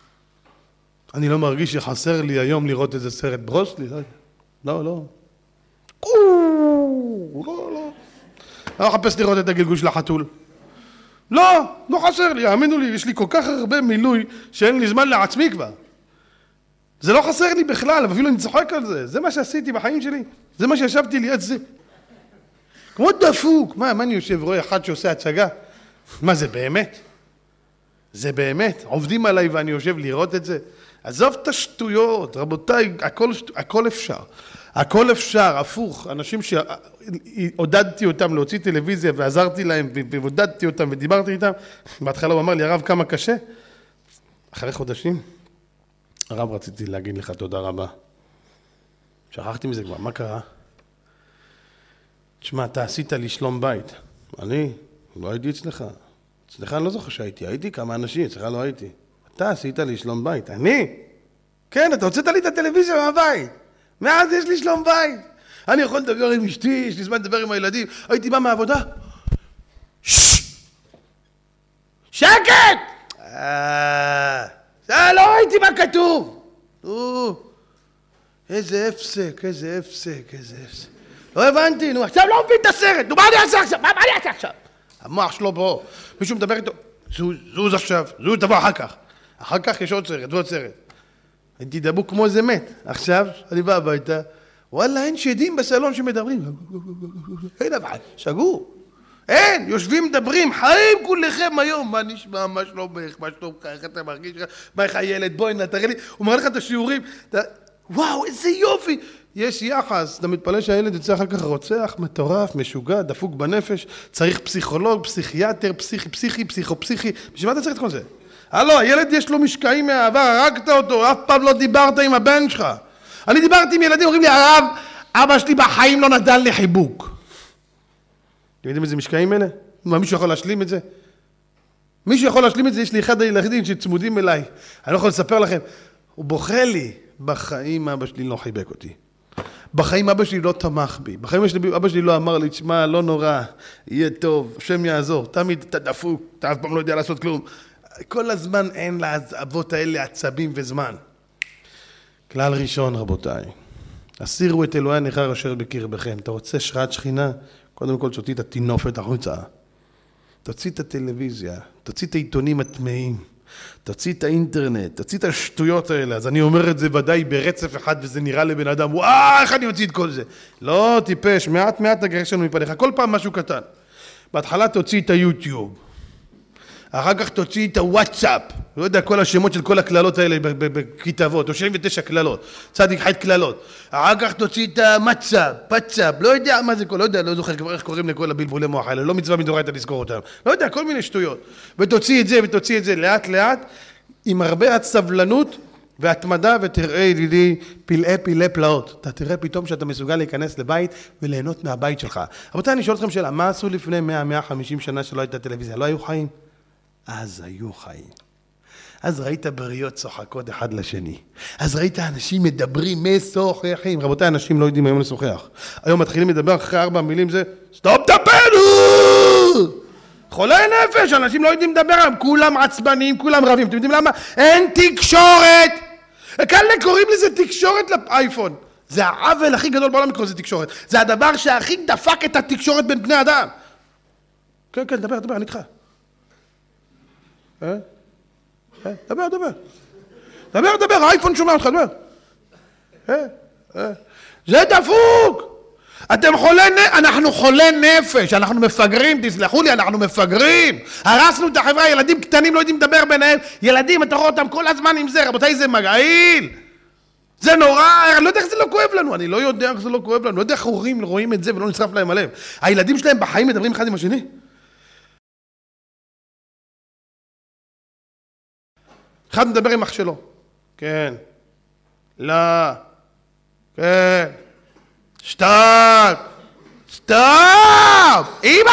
A: אני לא מרגיש שחסר לי היום לראות איזה סרט ברוסלי, לא. לא. אני לא מחפש לראות את הגלגול של החתול. לא חסר לי, האמינו לי, יש לי כל כך הרבה מילוי שאין לי זמן לעצמי כבר. זה לא חסר לי בכלל, אפילו אני צוחק על זה. זה מה שעשיתי בחיים שלי, זה מה שישבתי ליד זה. כמו דפוק, מה אני יושב רואה אחד שעושה הצגה? מה זה באמת? זה באמת, עובדים עליי ואני יושב לראות את זה. עזוב את השטויות, רבותיי, הכל אפשר. הכל אפשר, הפוך, אנשים שעודדתי אותם להוציא טלוויזיה ועזרתי להם ועודדתי אותם ודיברתי איתם, בהתחלה הוא אמר לי, הרב, כמה קשה? אחרי חודשים, הרב, רציתי להגיד לך תודה רבה. שכחתי מזה כבר, מה קרה? תשמע, אתה עשית לי שלום בית. אני? לא הייתי אצלך. אצלך אני לא זוכר שהייתי. הייתי כמה אנשים, אצלך לא הייתי. אתה עשית לי שלום בית. אני? כן, אתה הוצאת לי את הטלוויזיה מהבית. מאז יש לי שלום בית. אני יכול לדבר עם אשתי, יש לי זמן לדבר עם הילדים. הייתי בא מהעבודה. שקט! לא ראיתי מה כתוב. איזה הפסק. לא הבנתי, נו, עכשיו לא מבין את הסרט. נו, מה אני אעשה עכשיו? המוח שלו בו. מישהו מדבר איתו. זוז עכשיו, זוז תבוא אחר כך. אחר כך יש עוד סרט. הייתי דבוק כמו איזה מת. עכשיו, אני בא הביתה. וואלה, אין שדים בסלון שמדברים. אין אבל, שגור. אין, יושבים מדברים, חיים כולכם היום. מה נשמע, מה שלומך, מה שלומך, איך אתה מרגיש, מה איך הילד, בואי נתראה לי. הוא מראה לך את השיעורים. וואו, איזה יופי. יש יחס, אתה מתפלא שהילד יוצא אחר כך רוצח, מטורף, משוגע, דפוק בנפש, צריך פסיכולוג, פסיכיאטר, פסיכי, פסיכופסיכי. בשביל מה אתה צריך את כל זה? הלו, הילד יש לו משקעים מהעבר, הרגת אותו, אף פעם לא דיברת עם הבן שלך. אני דיברתי עם ילדים, אומרים לי, הרב, אבא שלי בחיים לא נתן לי חיבוק. אתם יודעים איזה משקעים אלה? מה, מישהו יכול להשלים את זה? מישהו יכול להשלים את זה? יש לי אחד הילדים שצמודים אליי. אני לא יכול לספר לכם. הוא בוכה לי. בחיים אבא שלי לא חיבק אותי. בחיים אבא שלי לא תמך בי. בחיים אבא שלי לא אמר לי, תשמע, לא נורא, יהיה טוב, השם יעזור. תמיד אתה דפוק, אתה אף פעם לא יודע לעשות כלום. כל הזמן אין לאבות האלה עצבים וזמן. כלל ראשון, רבותיי. הסירו את אלוהי הנכר אשר בקרבכם. אתה רוצה שראת שכינה? קודם כל תוציא את התינופת החוצה. תוציא את הטלוויזיה. תוציא את העיתונים הטמאים. תוציא את האינטרנט. תוציא את השטויות האלה. אז אני אומר את זה ודאי ברצף אחד וזה נראה לבן אדם. וואו, איך אני אוציא את כל זה? לא, טיפש. מעט תגרש לנו מפניך. כל פעם משהו קטן. בהתחלה תוציא את היוטיוב. אחר כך תוציא את הוואטסאפ, לא יודע כל השמות של כל הכללות האלה בכתבות, 39 כללות, צדיק חית כללות. אחר כך תוציא את המצאפ, פצאפ, לא יודע מה זה כל, לא זוכר כבר איך קוראים לכל הבלבולי מוח האלה, לא מצווה מדאורייתא לזכור אותם, לא יודע, כל מיני שטויות. ותוציא את זה לאט לאט, עם הרבה הסבלנות והתמדה, ותראה ידידי פלאי פלאות. אתה תראה פתאום שאתה מסוגל להיכנס לבית וליהנות מהבית שלך. רבותיי, אני שואל אתכם שאלה, מה עשו לפני 100-150 שנה שלא הייתה טלוויזיה? לא היו חיים? אז היו חיים. אז ראית בריות צוחקות אחד לשני. אז ראית אנשים מדברים, משוחחים. רבותיי, אנשים לא יודעים היום לשוחח. היום מתחילים לדבר אחרי 4 מילים זה, סטופ טפלו! חולי נפש, אנשים לא יודעים לדבר, כולם עצבנים, כולם רבים. אתם יודעים למה? אין תקשורת! כאלה קוראים לזה תקשורת לאייפון. זה העוול הכי גדול בעולם לקרוא לזה תקשורת. זה הדבר שהכי דפק את התקשורת בין בני אדם. כן, דבר, אני איתך. דבר, האייפון שומע אותך, דבר. זה דפוק. אנחנו חולי נפש, אנחנו מפגרים, תסלחו לי, אנחנו מפגרים. הרסנו את החברה, ילדים קטנים לא יודעים לדבר ביניהם. ילדים, אתה רואה אותם כל הזמן עם זה, רבותיי, זה מגעיל. זה נורא, אני לא יודע איך זה לא כואב לנו, אני לא יודע איך זה לא כואב לנו, לא יודע איך הורים רואים את זה ולא נשרף להם הלב. הילדים שלהם בחיים מדברים אחד עם השני. אחד מדבר עם אח שלו. כן. לא. כן. שטאפ. אמא!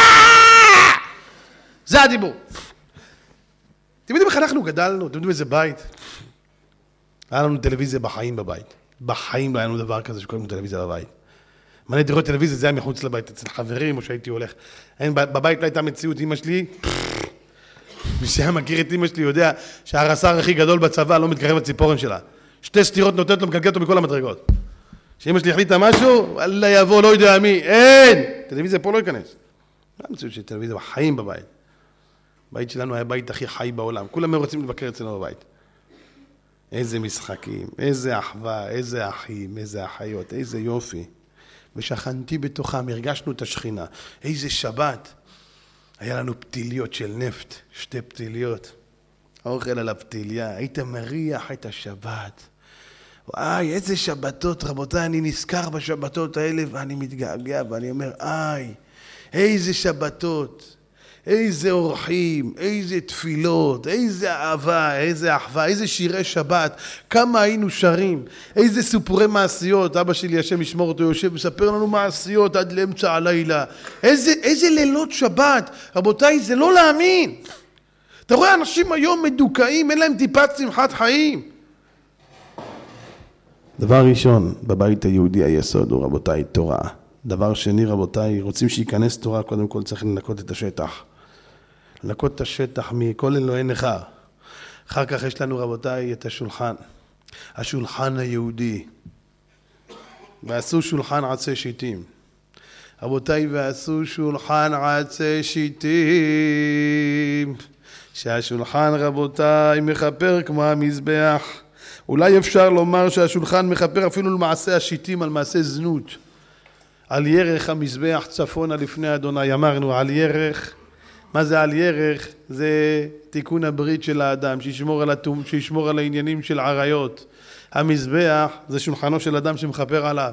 A: זה הדיבור. אתם יודעים איך אנחנו גדלנו? אתם יודעים איזה בית? היה לנו טלוויזיה בחיים בבית. בחיים לא היה לנו דבר כזה שקוראים לנו טלוויזיה בבית. מעניין לראות טלוויזיה, זה היה מחוץ לבית, אצל חברים או שהייתי הולך. בבית לא הייתה מציאות, אמא שלי... מי שהיה מכיר את אמא שלי יודע שהרס"ר הכי גדול בצבא לא מתקרב לציפורן שלה. 2 סטירות נותנת לו, מקלקלת אותו מכל המדרגות. שאמא שלי החליטה משהו, וואלה יבוא, לא יודע מי, אין! טלוויזיה פה לא ייכנס. לא מציאות של טלוויזיה בחיים בבית. הבית שלנו היה הבית הכי חי בעולם. כולם רוצים לבקר אצלנו בבית. איזה משחקים, איזה אחווה, איזה אחים, איזה אחיות, איזה יופי. ושכנתי בתוכם, הרגשנו את השכינה. איזה שבת. היה לנו פתיליות של נפט, 2 פתיליות. האוכל על הפתיליה, היית מריח את השבת. וואי, איזה שבתות, רבותיי, אני נזכר בשבתות האלה ואני מתגעגע ואני אומר, איזה שבתות. איזה אורחים, איזה תפילות, איזה אהבה, איזה אחווה, איזה שירי שבת, כמה היינו שרים, איזה סיפורי מעשיות, אבא שלי השם ישמור אותו יושב מספר לנו מעשיות עד לאמצע הלילה, איזה לילות שבת, רבותיי זה לא להאמין. אתה רואה אנשים היום מדוכאים, אין להם טיפת שמחת חיים. דבר ראשון, בבית היהודי היסוד הוא רבותיי תורה. דבר שני רבותיי, רוצים שייכנס תורה, קודם כל צריך לנקות את השטח. לנקות את השטח מכל אלוהי נכר. אחר כך יש לנו רבותיי את השולחן. השולחן היהודי. ועשו שולחן עצי שיטים. רבותיי, ועשו שולחן עצי שיטים. שהשולחן רבותיי מחפר כמו המזבח. אולי אפשר לומר שהשולחן מחפר אפילו למעשה השיטים, על מעשה זנות. על ירך המזבח צפונה לפני אדוני, אמרנו על ירך. מה זה על ירך? זה תיקון הברית של האדם, שישמור על העניינים של עריות. המזבח זה שולחנו של אדם שמחפר עליו.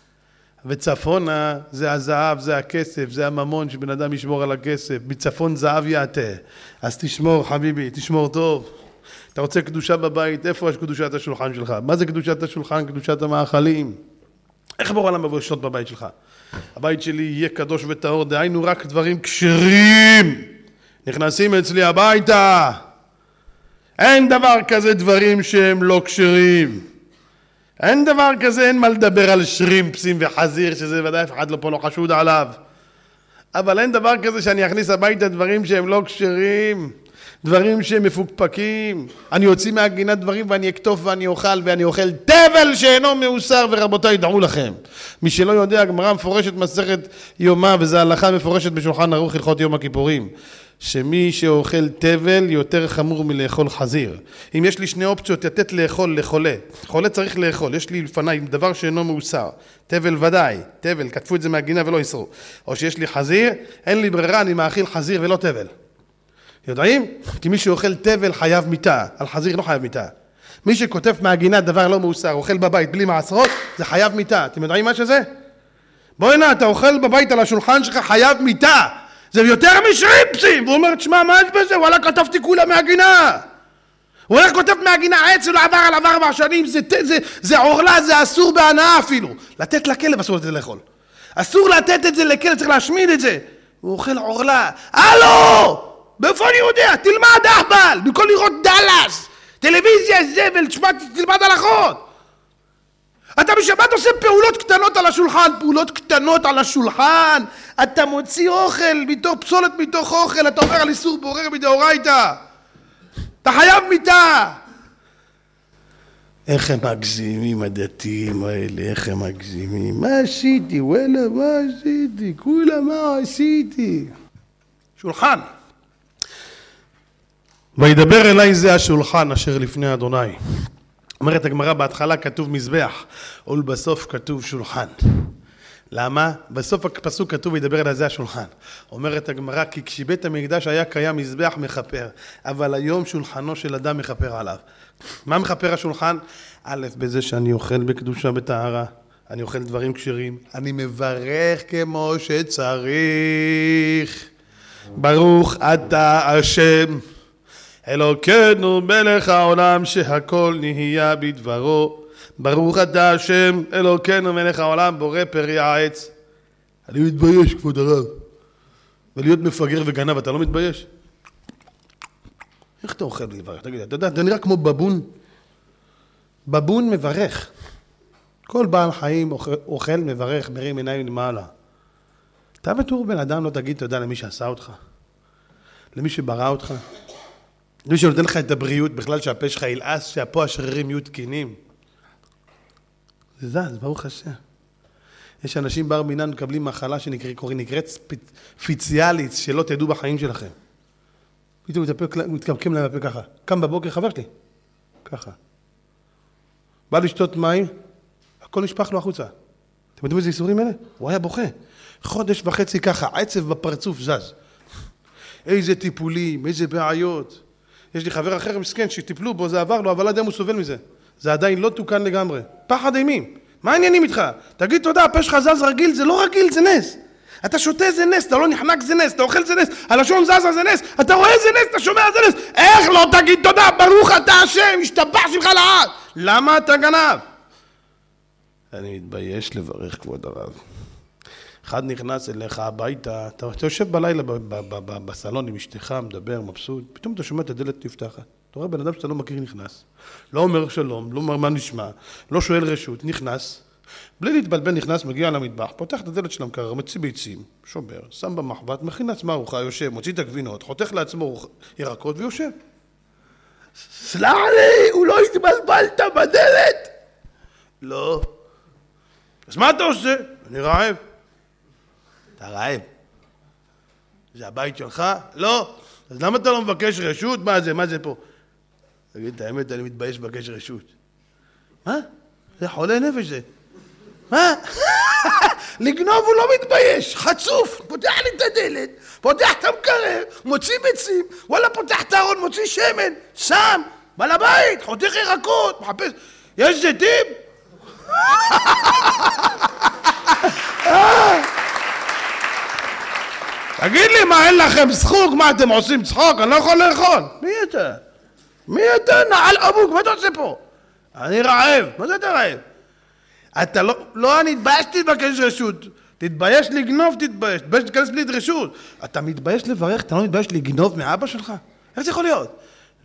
A: וצפונה זה הזהב, זה הכסף, זה הממון שבן אדם ישמור על הכסף. מצפון זהב יעתה. אז תשמור חביבי, תשמור טוב. אתה רוצה קדושה בבית, איפה יש קדושת השולחן שלך? מה זה קדושת השולחן? קדושת המאכלים. איך בור עולם מבוא לשתות בבית שלך? הבית שלי יהיה קדוש וטהור, דהיינו רק דברים כשרים. נכנסים אצלי הביתה. אין דבר כזה דברים שהם לא כשרים. אין דבר כזה, אין מה לדבר על שרימפסים וחזיר, שזה ודאי אף אחד פה לא חשוד עליו. אבל אין דבר כזה שאני אכניס הביתה דברים שהם לא כשרים. דברים שהם מפוקפקים. אני יוציא מהגינה דברים ואני אכתוב ואני אוכל תבל שאינו מאוסר. ורבותיי, דעו לכם, מי שלא יודע, הגמרא מפורשת מסכת יומא, וזו הלכה מפורשת בשולחן ערוך הלכות יום הכיפורים, שמי שאוכל תבל יותר חמור מלאכול חזיר. אם יש לי שני אופציות לתת לאכול לחולה, חולה צריך לאכול, יש לי לפניי דבר שאינו מאוסר, תבל ודאי, תבל, כתפו את זה מהגינה ולא יסרו. או שיש לי חזיר, אין לי ברירה, אני מאכיל חזיר ולא תבל. יודעים? כי מי שאוכל תבל חייב מיטה, על חזיר לא חייב מיטה. מי שכותב מהגינה דבר לא מאוסר, אוכל בבית בלי מעשרות, זה חייב מיטה. אתם יודעים מה שזה? בוא הנה, אתה אוכל בבית על השולחן שלך חייב מיטה. זה יותר משרימפסים. הוא אומר, תשמע, מה יש בזה? וואלה, כתבתי כולה מהגינה. הוא הולך כותב מהגינה, העץ לא עבר על 4 שנים, זה עורלה, זה אסור בהנאה אפילו. לתת לכלב אסור לתת לאכול. אסור לתת את זה לכלב, צריך להשמיד את זה. הוא אוכל עורלה. הלו! באיפה אני יודע? תלמד אהבל, במקום לראות דלס, טלוויזיה, זבל, תלמד הלכות. אתה בשבת עושה פעולות קטנות על השולחן, אתה מוציא אוכל מתוך פסולת מתוך אוכל, אתה אומר על איסור בורר מדאורייתא. אתה חייב מיטה. איך הם מגזימים הדתיים האלה, איך הם מגזימים. מה עשיתי? וואלה, מה עשיתי? כולה מה עשיתי? שולחן. וידבר אליי זה השולחן אשר לפני אדוני. אומרת הגמרא, בהתחלה כתוב מזבח, ובסוף כתוב שולחן. למה? בסוף הפסוק כתוב וידבר אליי זה השולחן. אומרת הגמרא, כי כשבית המקדש היה קיים מזבח מחפר, אבל היום שולחנו של אדם מחפר עליו. מה מחפר השולחן? א', בזה שאני אוכל בקדושה בטהרה, אני אוכל דברים כשרים, אני מברך כמו שצריך. ברוך אתה השם אלוקינו מלך העולם שהכל נהיה בדברו. ברוך אתה השם אלוקינו מלך העולם בורא פרי העץ. אני מתבייש כבוד הרב. ולהיות מפגר וגנב, אתה לא מתבייש? איך אתה אוכל לברך? תגיד, אתה יודע, אתה נראה כמו בבון. בבון מברך. כל בעל חיים אוכל מברך, מרים עיניים למעלה. אתה בתור בן אדם לא תגיד תודה למי שעשה אותך, למי שברא אותך, למי שנותן לך את הבריאות, בכלל שהפה שלך ילעס, שהפה השרירים יהיו תקינים. זה זז, ברוך השם. יש אנשים בר מינן מקבלים מחלה שנקראת פיציאליס, שלא תדעו בחיים שלכם. פתאום מתקמקים להם בפה ככה. קם בבוקר, חבר שלי. ככה. בא לשתות מים, הכל נשפך לו החוצה. אתם יודעים איזה איסורים אלה? הוא היה בוכה. 1.5 חודש ככה, עצב בפרצוף זז. איזה טיפולים, איזה בעיות. יש לי חבר אחר מסכן שטיפלו בו, זה עבר לו, אבל אדם הוא סובל מזה. זה עדיין לא תוקן לגמרי. פחד אימים. מה העניינים איתך? תגיד תודה, הפה שלך זז רגיל, זה לא רגיל, זה נס. אתה שותה זה נס, אתה לא נחנק זה נס, אתה אוכל זה נס, הלשון זזה זה נס, אתה רואה זה נס, אתה שומע זה נס, איך לא תגיד תודה, ברוך אתה השם, השתבח שלך לעד. למה אתה גנב? אני מתבייש לברך כבוד הרב. אחד נכנס אליך הביתה, אתה יושב בלילה בסלון עם אשתך, מדבר, מבסוט, פתאום אתה שומע את הדלת נפתחת. אתה רואה בן אדם שאתה לא מכיר נכנס, לא אומר שלום, לא אומר מה נשמע, לא שואל רשות, נכנס, בלי להתבלבל נכנס, מגיע למטבח, פותח את הדלת של המקרר, מציא ביצים, שובר, שם במחבת, מכין לעצמה ארוחה, יושב, מוציא את הגבינות, חותך לעצמו ירקות ויושב. סלח לי, הוא לא התבלבלת בדלת? לא. אז מה אתה עושה? אני רעב. אתה רעב? זה הבית שלך? לא. אז למה אתה לא מבקש רשות? מה זה פה? תגיד את האמת, אני מתבייש לבקש רשות. מה? זה חולה נפש זה. מה? לגנוב הוא לא מתבייש, חצוף, פותח לי את הדלת, פותח את המקרר, מוציא ביצים, וואלה פותח את הארון, מוציא שמן, שם, בעל הבית, חותך ירקות, מחפש, יש זיתים? תגיד לי, מה אין לכם צחוק? מה אתם עושים צחוק? אני לא יכול לאכול. מי אתה? מי אתה? נעל אבוק, מה אתה עושה פה? אני רעב. מה זה אתה רעב? אתה לא, אני התביישתי לבקש רשות. תתבייש לגנוב, תתבייש להיכנס בלי רשות. אתה מתבייש לברך, אתה לא מתבייש לגנוב מאבא שלך? איך זה יכול להיות?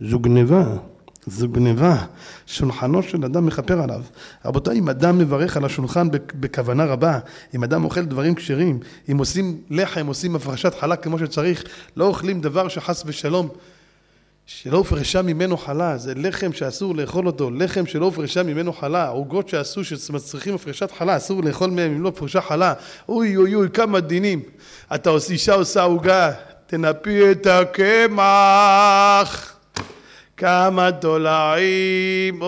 A: זו גניבה. שולחנו של אדם מכפר עליו. רבותיי, אם אדם מברך על השולחן בכוונה רבה, אם אדם אוכל דברים כשרים, אם עושים לחם, עושים הפרשת חלה כמו שצריך, לא אוכלים דבר שחס ושלום, שלא הופרשה ממנו חלה, זה לחם שאסור לאכול אותו, לחם שלא הופרשה ממנו חלה, עוגות שעשו שמצריכים הפרשת חלה, אסור לאכול מהם אם לא הפרשה חלה, אוי, כמה דינים. אתה אישה עושה עוגה, תנפי את הקמח. כמה דולרים,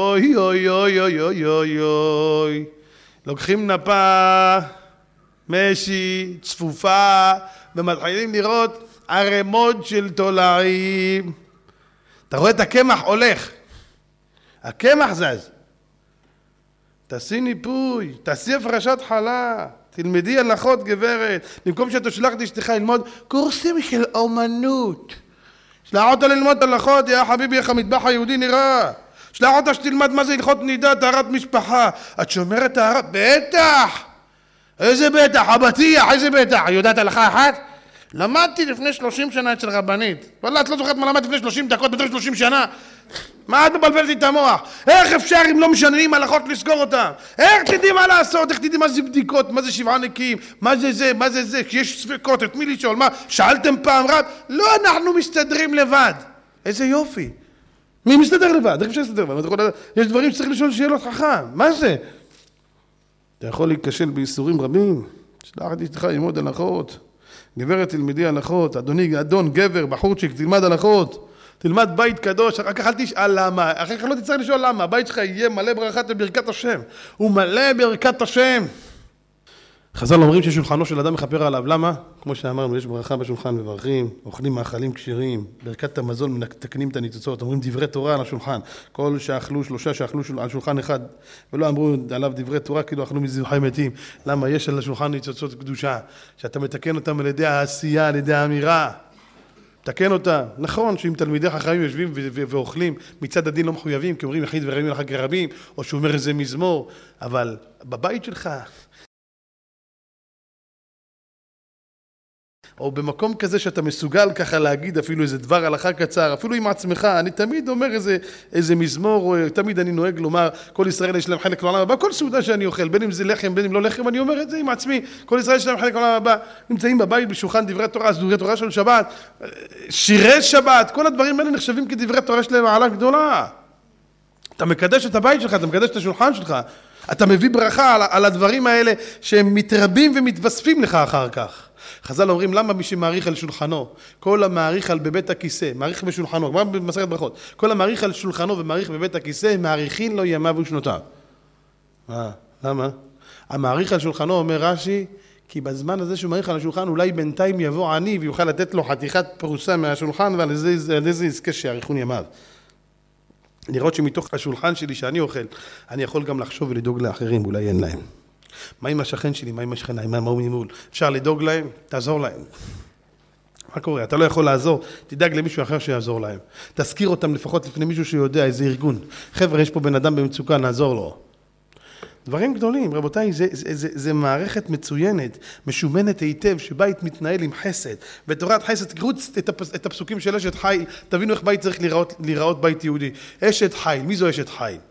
A: אוי. לוקחים נפה, משי, צפופה, ומתחילים לראות ערימות של דולרים. אתה רואה את הקמח הולך, הקמח זז. תעשי ניפוי, תעשי הפרשת חלה, תלמדי הלכות גברת, במקום שאתה שלח את אשתך ללמוד קורסים של אומנות. שלח אותה ללמוד הלכות, יא חביבי, איך המטבח היהודי נראה. שלח אותה שתלמד מה זה הלכות נידה, טהרת משפחה. את שומרת טהרת? בטח. איזה בטח? אבטיח, איזה בטח? יודעת הלכה אחת? למדתי לפני 30 שנה אצל רבנית. וואלה, את לא זוכרת מה למדתי לפני 30 דקות, בתוך 30 שנה? מה את מבלבלת את המוח? איך אפשר אם לא משננים הלכות לסגור אותם? איך תדעי מה לעשות? איך תדעי מה זה בדיקות? מה זה שבעה נקיים? מה זה זה? כשיש ספקות, את מי לשאול? מה? שאלתם פעם רב? לא, אנחנו מסתדרים לבד. איזה יופי. מי מסתדר לבד? איך אפשר להסתדר לבד? יש דברים שצריך לשאול שאלות חכם. מה זה? אתה יכול להיכשל באיסורים רבים. שלח את אשתך ללמוד הלכות. גברת תלמדי הלכות, אדון גבר, בחורצ'יק, תלמד הלכות, תלמד בית קדוש, אחר כך אל תשאל למה, אחר כך לא תצטרך לשאול למה, הבית שלך יהיה מלא ברכת וברכת השם, הוא מלא ברכת השם. חז"ל אומרים ששולחנו של אדם מכפר עליו, למה? כמו שאמרנו, יש ברכה בשולחן, מברכים, אוכלים מאכלים כשרים, ברכת המזון מתקנים את הניצוצות, אומרים דברי תורה על השולחן, כל שאכלו, 3 שאכלו על שולחן אחד, ולא אמרו עליו דברי תורה, כאילו אכלו מזבחי מתים. למה? יש על השולחן ניצוצות קדושה, שאתה מתקן אותם על ידי העשייה, על ידי האמירה. תקן אותה. נכון שאם תלמידי חכמים יושבים ואוכלים, מצד הדין לא מחויבים, כי אומרים יחיד ורבים לך כרבים, או שהוא אומר איזה מזמור, אבל בבית שלך, או במקום כזה שאתה מסוגל ככה להגיד אפילו איזה דבר הלכה קצר, אפילו עם עצמך, אני תמיד אומר איזה מזמור, או תמיד אני נוהג לומר, כל ישראל יש להם חלק לעולם הבא, כל סעודה שאני אוכל, בין אם זה לחם, בין אם לא לחם, אני אומר את זה עם עצמי, כל ישראל יש להם חלק לעולם הבא, נמצאים בבית בשולחן דברי תורה, דברי תורה של שבת, שירי שבת, כל הדברים האלה נחשבים כדברי תורה שלהם מעלה גדולה. אתה מקדש את הבית שלך, אתה מקדש את השולחן שלך, אתה מביא ברכה על הדברים האלה שהם מתרבים ומתווספים לך אחר כך. חז"ל אומרים, למה מי שמעריך על שולחנו, כל המעריך על בבית הכיסא, מעריך בשולחנו, כבר במסכת ברכות, כל המעריך על שולחנו ומעריך בבית הכיסא, מעריכין לו ימיו ושנותיו. למה? המעריך על שולחנו, אומר רש"י, כי בזמן הזה שהוא מעריך על השולחן, אולי בינתיים יבוא עני ויוכל לתת לו חתיכת פרוסה מהשולחן, ועל איזה יזכה שיעריכון ימיו. לראות שמתוך השולחן שלי שאני אוכל, אני יכול גם לחשוב ולדאוג לאחרים, אולי אין להם. מה עם השכן שלי, מה עם השכנה, מה הוא ממול? אפשר לדאוג להם? תעזור להם. מה קורה? אתה לא יכול לעזור, תדאג למישהו אחר שיעזור להם. תזכיר אותם לפחות לפני מישהו שיודע, איזה ארגון. חבר'ה, יש פה בן אדם במצוקה, נעזור לו. דברים גדולים, רבותיי, זה מערכת מצוינת, משומנת היטב, שבית מתנהל עם חסד. בתורת חסד, תקראו את הפסוקים של אשת חיל, תבינו איך בית צריך להיראות בית יהודי. אשת חיל, מי זו אשת חיל?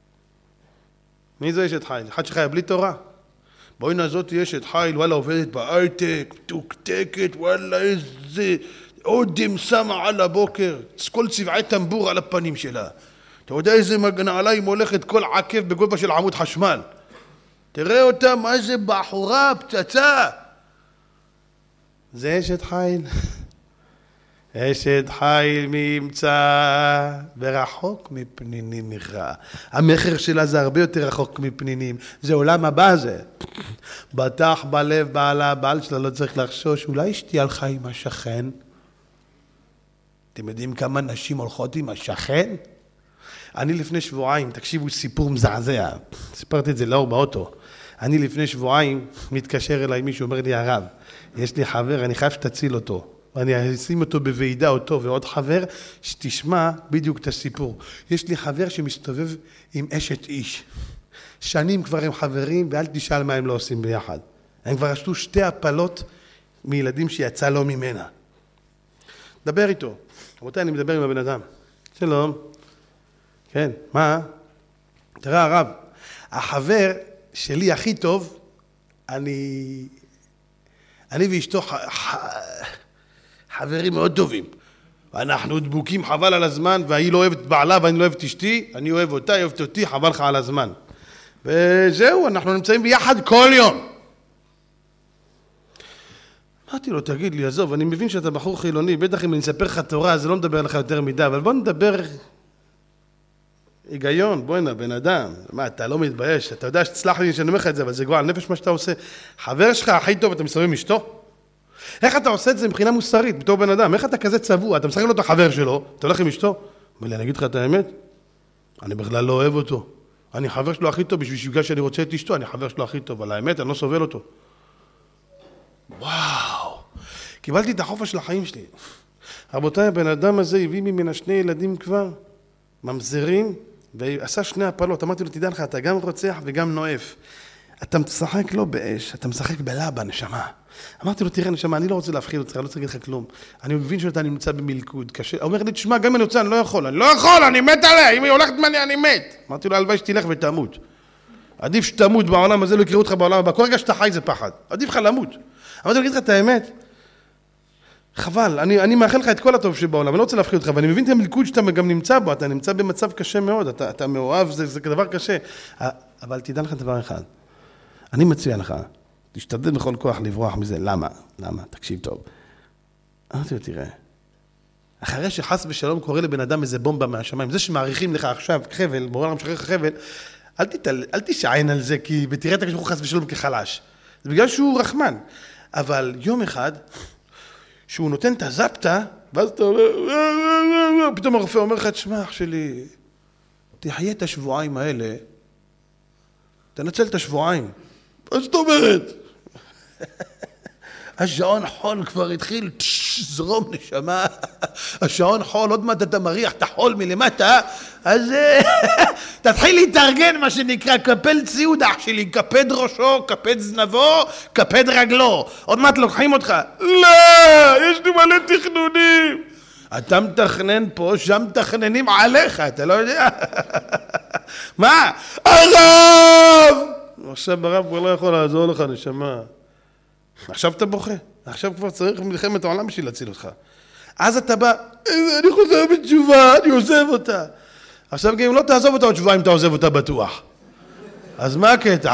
A: מי זו אשת חיל? אחד שחיה בלי תורה? בואי הזאת אשת חיל, וואלה עובדת בהייטק, תוקתקת, וואלה איזה אודם שמה על הבוקר, כל צבעי טמבור על הפנים שלה. אתה יודע איזה נעליים הולכת כל עקב בגובה של עמוד חשמל. תראה אותה, מה זה בחורה, פצצה. זה אשת חיל. אשת חיל ממצא ורחוק מפנינים מכרע. המחר שלה זה הרבה יותר רחוק מפנינים. זה עולם הבא זה. בטח בלב בעלה, הבעל שלה לא צריך לחשוש. אולי אשתי הלכה עם השכן? אתם יודעים כמה נשים הולכות עם השכן? אני לפני שבועיים, תקשיבו סיפור מזעזע. סיפרתי את זה לאור באוטו. אני לפני שבועיים מתקשר אליי מישהו, אומר לי הרב, יש לי חבר, אני חייב שתציל אותו. ואני אשים אותו בוועידה, אותו ועוד חבר, שתשמע בדיוק את הסיפור. יש לי חבר שמסתובב עם אשת איש. שנים כבר הם חברים, ואל תשאל מה הם לא עושים ביחד. הם כבר עשו 2 הפלות מילדים שיצא לו ממנה. דבר איתו. רבותיי, אני מדבר עם הבן אדם. שלום. כן, מה? תראה הרב, החבר שלי הכי טוב, אני ואשתו חברים מאוד טובים. אנחנו דבוקים חבל על הזמן, והיא לא אוהבת בעלה ואני לא אוהבת אשתי, אני אוהב אותה, היא אוהבת אותי, חבל לך על הזמן. וזהו, אנחנו נמצאים ביחד כל יום. אמרתי לו, תגיד לי, עזוב, אני מבין שאתה בחור חילוני, בטח אם אני אספר לך תורה, זה לא מדבר לך יותר מדי, אבל בוא נדבר היגיון, בוא הנה, בן אדם. מה, אתה לא מתבייש, אתה יודע שתסלח לי שאני אומר לך את זה, אבל זה גועל נפש מה שאתה עושה. חבר שלך הכי טוב, אתה מסתובב עם אשתו? איך אתה עושה את זה מבחינה מוסרית, בתור בן אדם? איך אתה כזה צבוע? אתה משחק לו את החבר שלו, אתה הולך עם אשתו? אומר לי, אני אגיד לך את האמת? אני בכלל לא אוהב אותו. אני חבר שלו הכי טוב, בשביל שאני רוצה את אשתו, אני חבר שלו הכי טוב, אבל האמת, אני לא סובל אותו. וואו, קיבלתי את החופש של החיים שלי. רבותיי, הבן אדם הזה הביא ממנה 2 ילדים כבר, ממזרים, ועשה 2 הפלות. אמרתי לו, תדע לך, אתה גם רוצח וגם נואף. אתה משחק לא באש, אתה משחק בלבה, נשמה. אמרתי לו, תראה, נשמה, אני לא רוצה להפחיד אותך, אני לא רוצה להגיד לך כלום. אני מבין שאתה נמצא במלכוד, קשה. הוא אומר לי, תשמע, גם אני רוצה, אני לא יכול, אני מת עליה, אם היא הולכת ממני, אני מת. אמרתי לו, הלוואי שתלך ותמות. עדיף שתמות בעולם הזה, לא יקראו אותך בעולם הבא. כל רגע שאתה חי זה פחד. עדיף לך למות. אמרתי לו, להגיד לך את האמת, חבל, אני מאחל לך את כל הטוב שבעולם, אני לא רוצה להפחיד אותך, ואני מבין את המלכוד שאתה גם נמצא בו, אתה נמצא במצב קשה מאוד, אתה מאוהב, זה דבר קשה. אבל תדע לך דבר אחד, אני מציע לך, תשתדל בכל כוח לברוח מזה. למה? תקשיב טוב. אמרתי לו, תראה, אחרי שחס ושלום קורא לבן אדם איזה בומבה מהשמיים, זה שמעריכים לך עכשיו חבל, בעולם שחרר לך חבל, אל תשען על זה, כי תראה את הקשור חס ושלום כחלש. זה בגלל שהוא רחמן. אבל יום אחד, שהוא נותן את הזפטה, ואז אתה אומר, פתאום הרופא אומר לך, תשמע, אח שלי, תחיה את השבועיים האלה, תנצל את השבועיים. מה זאת אומרת? השעון חול כבר התחיל, זרום נשמה, השעון חול, עוד מעט אתה מריח את החול מלמטה, אז תתחיל להתארגן מה שנקרא, קפל ציוד אח שלי, קפד ראשו, קפד זנבו, קפד רגלו, עוד מעט לוקחים אותך, לא, יש לי מלא תכנונים, אתה מתכנן פה, שם מתכננים עליך, אתה לא יודע, מה? הרב! עכשיו הרב כבר לא יכול לעזור לך נשמה, עכשיו אתה בוכה, עכשיו כבר צריך מלחמת העולם בשביל להציל אותך. אז אתה בא, אני חוזר בתשובה, אני עוזב אותה. עכשיו גם אם לא תעזוב אותה עוד שבועיים, אתה עוזב אותה בטוח. אז מה הקטע?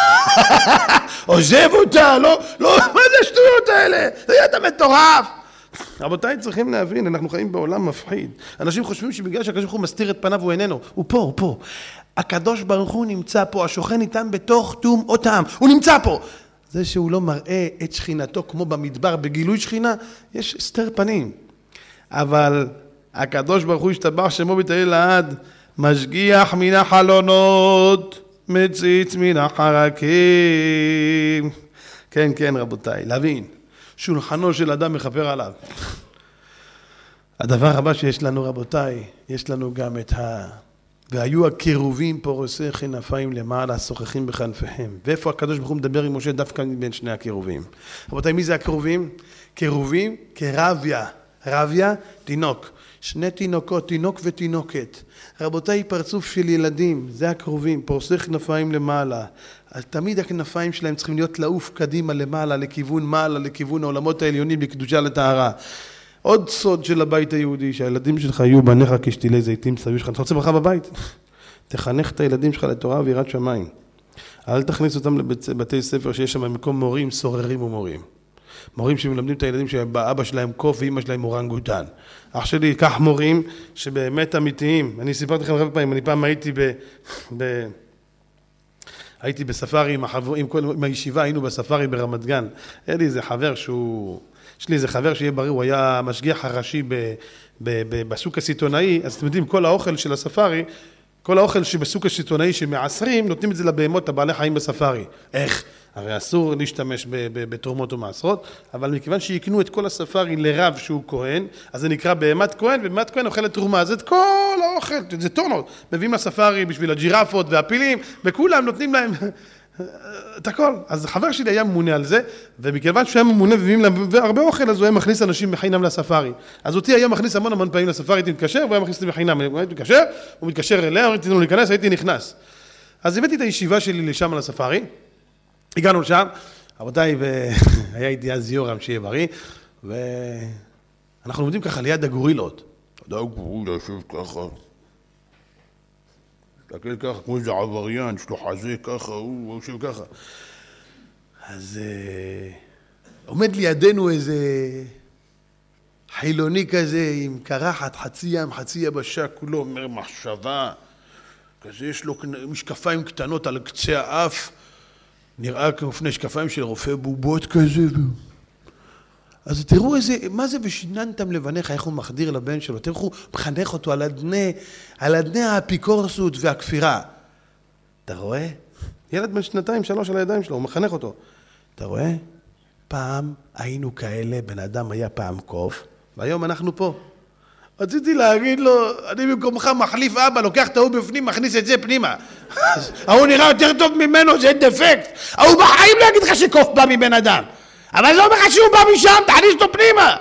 A: עוזב אותה, לא, מה זה השטויות האלה? אתה מטורף. רבותיי צריכים להבין, אנחנו חיים בעולם מפחיד. אנשים חושבים שבגלל שהקדוש ברוך הוא מסתיר את פניו הוא איננו. הוא פה. הקדוש ברוך הוא נמצא פה, השוכן איתם בתוך תום אותם. הוא נמצא פה. זה שהוא לא מראה את שכינתו כמו במדבר בגילוי שכינה, יש סתר פנים. אבל הקדוש ברוך הוא השתבח שמו בתהילה לעד, משגיח מן החלונות מציץ מן החרקים. כן, כן, רבותיי, להבין. שולחנו של אדם מכפר עליו. הדבר הבא שיש לנו, רבותיי, יש לנו גם את והיו הקירובים פורסי כנפיים למעלה, שוחחים בכנפיהם. ואיפה הקדוש ברוך הוא מדבר עם משה דווקא בין שני הקירובים? רבותיי, מי זה הקירובים? קירובים כרביה. רביה, תינוק. שני תינוקות, תינוק ותינוקת. רבותיי, פרצוף של ילדים, זה הקרובים, פורסי כנפיים למעלה. תמיד הכנפיים שלהם צריכים להיות לעוף קדימה למעלה, לכיוון מעלה, לכיוון העולמות העליונים, לקדושה לטהרה. עוד סוד של הבית היהודי, שהילדים שלך יהיו בניך כשתילי זיתים סביב שלך. אתה רוצה ברכה בבית? תחנך את הילדים שלך לתורה ויראת שמיים. אל תכניס אותם לבתי ספר שיש שם במקום מורים, סוררים ומורים. מורים שמלמדים את הילדים שבאבא שלהם קוף ואמא שלהם אורנגוטן. אח שלי, ייקח מורים שבאמת אמיתיים. אני סיפרתי לכם הרבה פעמים, אני פעם הייתי בספארי עם הישיבה, היינו בספארי ברמת גן. היה לי איזה חבר יש לי איזה חבר שיהיה בריא, הוא היה משגיח הראשי בסוק הסיטונאי, אז אתם יודעים, כל האוכל של הספארי, כל האוכל שבסוק הסיטונאי שמעשרים, נותנים את זה לבהמות, לבעלי חיים בספארי. איך? הרי אסור להשתמש בתרומות ומעשרות, אבל מכיוון שיקנו את כל הספארי לרב שהוא כהן, אז זה נקרא בהמת כהן, ובהמת כהן אוכלת תרומה, אז את כל האוכל, זה טונות, מביאים לספארי בשביל הג'ירפות והפילים, וכולם נותנים להם את הכל. אז חבר שלי היה ממונה על זה, ומכיוון שהוא היה ממונה ומביאים להם הרבה אוכל, אז הוא היה מכניס אנשים בחינם לספארי. אז אותי היה מכניס המון פעמים לספארי, הייתי מתקשר, והוא היה מכניס אותי בחינם. הוא מתקשר אליה, אמרתי לנו להיכנס, הייתי נכנס. אז הבאתי את הישיבה שלי לשם על הספארי, הגענו לשם, רבותיי, והיה איתי אז יורם שיהיה בריא, ואנחנו עומדים ככה ליד הגורילות. אתה יודע, הגורילה יושב ככה. תקל ככה, כמו איזה עבריין, שלו חזה ככה, הוא יושב ככה. אז עומד לידינו איזה חילוני כזה, עם קרחת, חצי ים, חצי יבשה, כולו אומר מחשבה, כזה יש לו משקפיים קטנות על קצה האף, נראה כמופני משקפיים של רופא בובות כזה. אז תראו איזה, מה זה ושיננתם לבניך, איך הוא מחדיר לבן שלו, תראו, הוא מחנך אותו על אדני האפיקורסות והכפירה. אתה רואה? ילד בן 2-3 על הידיים שלו, הוא מחנך אותו. אתה רואה? פעם היינו כאלה, בן אדם היה פעם קוף, והיום אנחנו פה. רציתי להגיד לו, אני במקומך מחליף אבא, לוקח את ההוא בפנים, מכניס את זה פנימה. ההוא נראה יותר טוב ממנו, זה דפקט. ההוא בחיים לא יגיד לך שקוף בא מבן אדם. אבל זה אומר לך שהוא בא משם, תכניס אותו פנימה.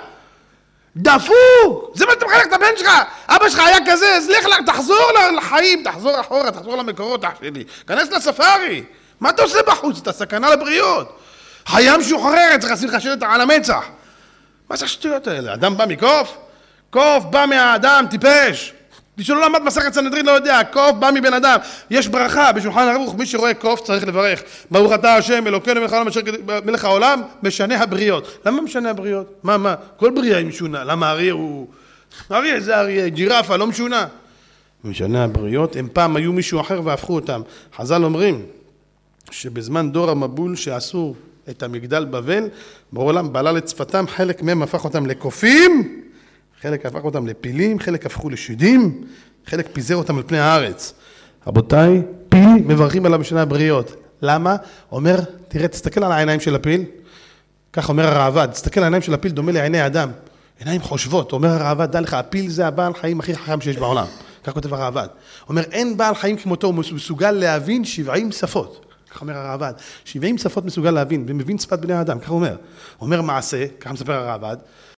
A: דפוק! זה מה שאתה מחלק את הבן שלך. אבא שלך היה כזה, אז לך, תחזור לחיים, תחזור אחורה, תחזור למקורות, אח שלי. כנס לספארי. מה אתה עושה בחוץ? אתה סכנה לבריאות. חיה משוחררת, צריך לשים לך שלט על המצח. מה זה השטויות האלה? אדם בא מקוף? קוף בא מהאדם, טיפש. מי שלא למד מסכת סנהדרין לא יודע, קוף בא מבן אדם. יש ברכה בשולחן ערוך, מי שרואה קוף צריך לברך. ברוך אתה השם, אלוקינו מלך העולם, משנה הבריות. למה משנה הבריות? מה? כל בריאה היא משונה. למה אריה הוא... אריה זה אריה, ג'ירפה, לא משונה. משנה הבריות, הם פעם היו מישהו אחר והפכו אותם. חז"ל אומרים שבזמן דור המבול שעשו את המגדל בבל, בעולם בלל את שפתם, חלק מהם הפך אותם לקופים, חלק הפך אותם לפילים, חלק הפכו לשידים, חלק פיזר אותם על פני הארץ. רבותיי, פיל מברכים עליו בשנה הבריות. למה? אומר, תראה, תסתכל על העיניים של הפיל, כך אומר הרעב"ד, תסתכל על העיניים של הפיל דומה לעיני אדם, עיניים חושבות, אומר הרעב"ד, דע לך, הפיל זה הבעל חיים הכי חכם שיש בעולם, כך כותב הרעב"ד. אומר, אין בעל חיים כמותו, הוא מסוגל להבין 70 שפות, כך אומר הרעב"ד, 70 שפות מסוגל להבין, ומבין שפת בני האדם, כך הוא אומר. אומר מעשה, כך מספר הרעב"ד,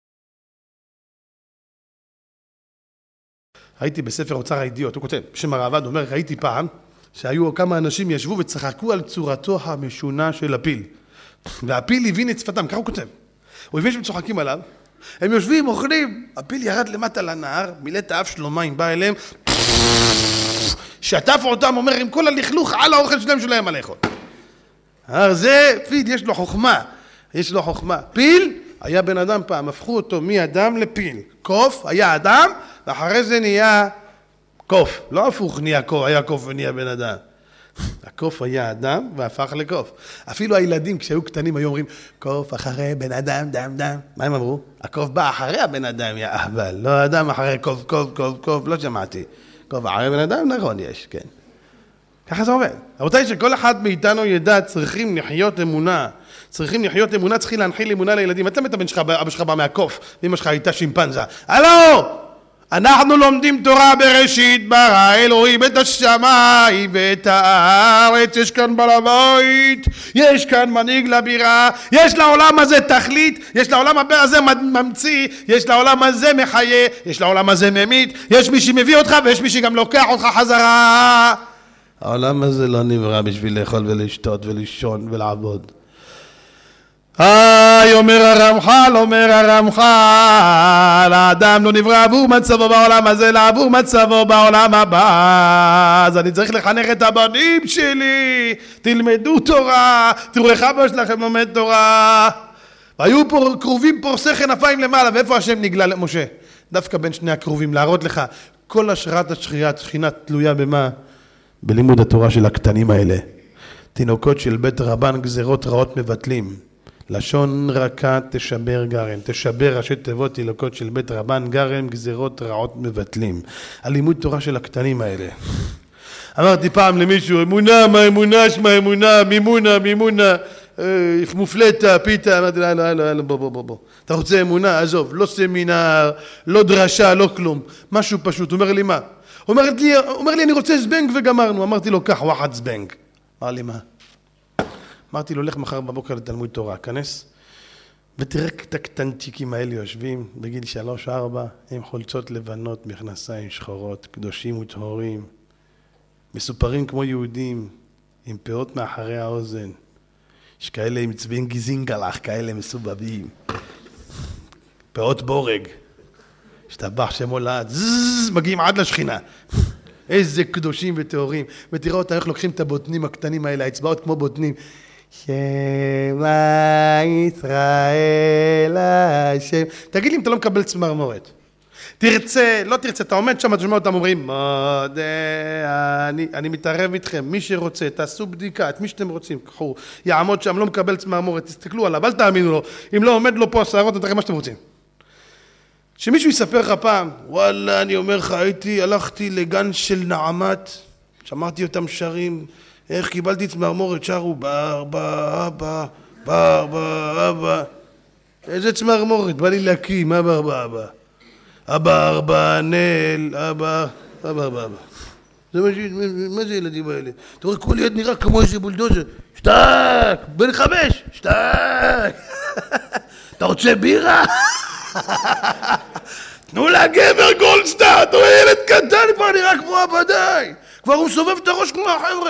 A: ראיתי בספר אוצר הידיעות, הוא כותב, בשם הרעב"ד, אומר, ראיתי פעם שהיו כמה אנשים ישבו וצחקו על צורתו המשונה של הפיל. והפיל הבין את שפתם, כך הוא כותב. הוא הבין שהם צוחקים עליו, הם יושבים, אוכלים, הפיל ירד למטה לנהר, מילא את האף שלו מים, בא אליהם, שטף אותם, אומר, עם כל הלכלוך על האוכל שלהם על האכול. זה פיל, יש לו חוכמה. פיל היה בן אדם פעם, הפכו אותו מאדם לפיל. קוף היה אדם, ואחרי זה נהיה קוף. לא הפוך נהיה קוף, היה קוף ונהיה בן אדם. הקוף היה אדם והפך לקוף. אפילו הילדים כשהיו קטנים היו אומרים, קוף אחרי בן אדם, דם. מה הם אמרו? הקוף בא אחרי הבן אדם, יא אהבל. לא אדם אחרי קוף, לא שמעתי. קוף אחרי בן אדם, נכון, יש, כן. ככה זה עובד. רבותיי, שכל אחד מאיתנו ידע, צריכים לחיות אמונה. צריכים להנחיל אמונה לילדים. אתה הבן שלך, אבא שלך בא מהקוף, ואמא שלך הייתה שימפנזה. הלו! אנחנו לומדים תורה בראשית ברא אלוהים את השמיים ואת הארץ. יש כאן בעל הבית, יש כאן מנהיג לבירה, יש לעולם הזה תכלית, יש לעולם הזה ממציא, יש לעולם הזה מחיה, יש לעולם הזה ממית, יש מי שמביא אותך ויש מי שגם לוקח אותך חזרה. העולם הזה לא נברא בשביל לאכול ולשתות ולישון ולעבוד. אומר הרמח"ל, האדם לא נברא עבור מצבו בעולם הזה, אלא עבור מצבו בעולם הבא. אז אני צריך לחנך את הבנים שלי, תלמדו תורה, תראו איך אבא שלכם לומד תורה. והיו פה קרובים פורסי כנפיים למעלה, ואיפה השם נגלה למשה? דווקא בין שני הקרובים, להראות לך, כל השראת השכינה תלויה במה? בלימוד התורה של הקטנים האלה. תינוקות של בית רבן גזירות רעות מבטלים. לשון רכה תשבר גרם, תשבר ראשי תיבות תינוקות של בית רבן גרם גזירות רעות מבטלים. הלימוד תורה של הקטנים האלה. אמרתי פעם למישהו, אמונה, מה אמונה, שמה אמונה, מימונה, מופלטה, פיתה. אמרתי לא, בוא. אתה רוצה אמונה? עזוב, לא סמינר, לא דרשה, לא כלום. משהו פשוט. הוא אומר לי מה? הוא אומר לי אני רוצה זבנג וגמרנו. אמרתי לו כך, וואחד זבנג. אמר לי מה? אמרתי לו, לך מחר בבוקר לתלמוד תורה, כנס, ותראה את הקטנטיקים האלה יושבים, בגיל 3-4, עם חולצות לבנות, מכנסיים שחורות, קדושים וטהורים, מסופרים כמו יהודים, עם פאות מאחרי האוזן, יש כאלה עם צבעים גיזינגלח, כאלה מסובבים, פאות בורג, השתבח שמולד, מגיעים עד לשכינה. איזה קדושים וטהורים, ותראה אותם איך לוקחים את הבוטנים הקטנים האלה, האצבעות כמו בוטנים, שמע ישראל השם. תגיד לי אם אתה לא מקבל צמרמורת, תרצה, לא תרצה, אתה עומד שם, אתה שומע אותם אומרים, מודה, אני מתערב איתכם, מי שרוצה, תעשו בדיקה, את מי שאתם רוצים, קחו, יעמוד שם, לא מקבל צמרמורת, תסתכלו עליו, אל תאמינו לו, אם לא עומד לו פה השערות, נתראה מה שאתם רוצים. שמישהו יספר לך פעם, וואלה, אני אומר לך, הלכתי לגן של נעמת, שמעתי אותם שרים, איך קיבלתי צמרמורת, שרו, אבא, איזה צמרמורת, בא לי להקים, אבא, אבא, נל, אבא. מה זה ילדים האלה? אתה רואה, כל ילד נראה כמו איזה בולדוזר, שתק, בן 5, שתק, אתה רוצה בירה? תנו לגבר גולדסטארט, הוא ילד קטן, כבר נראה כמו הבדאי, כבר הוא מסובב את הראש כמו החבר'ה.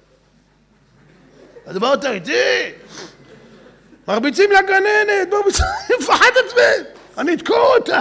A: אז מה אתה איתי? מרביצים לגננת, מפחד עצמם, אני אתקור אותה.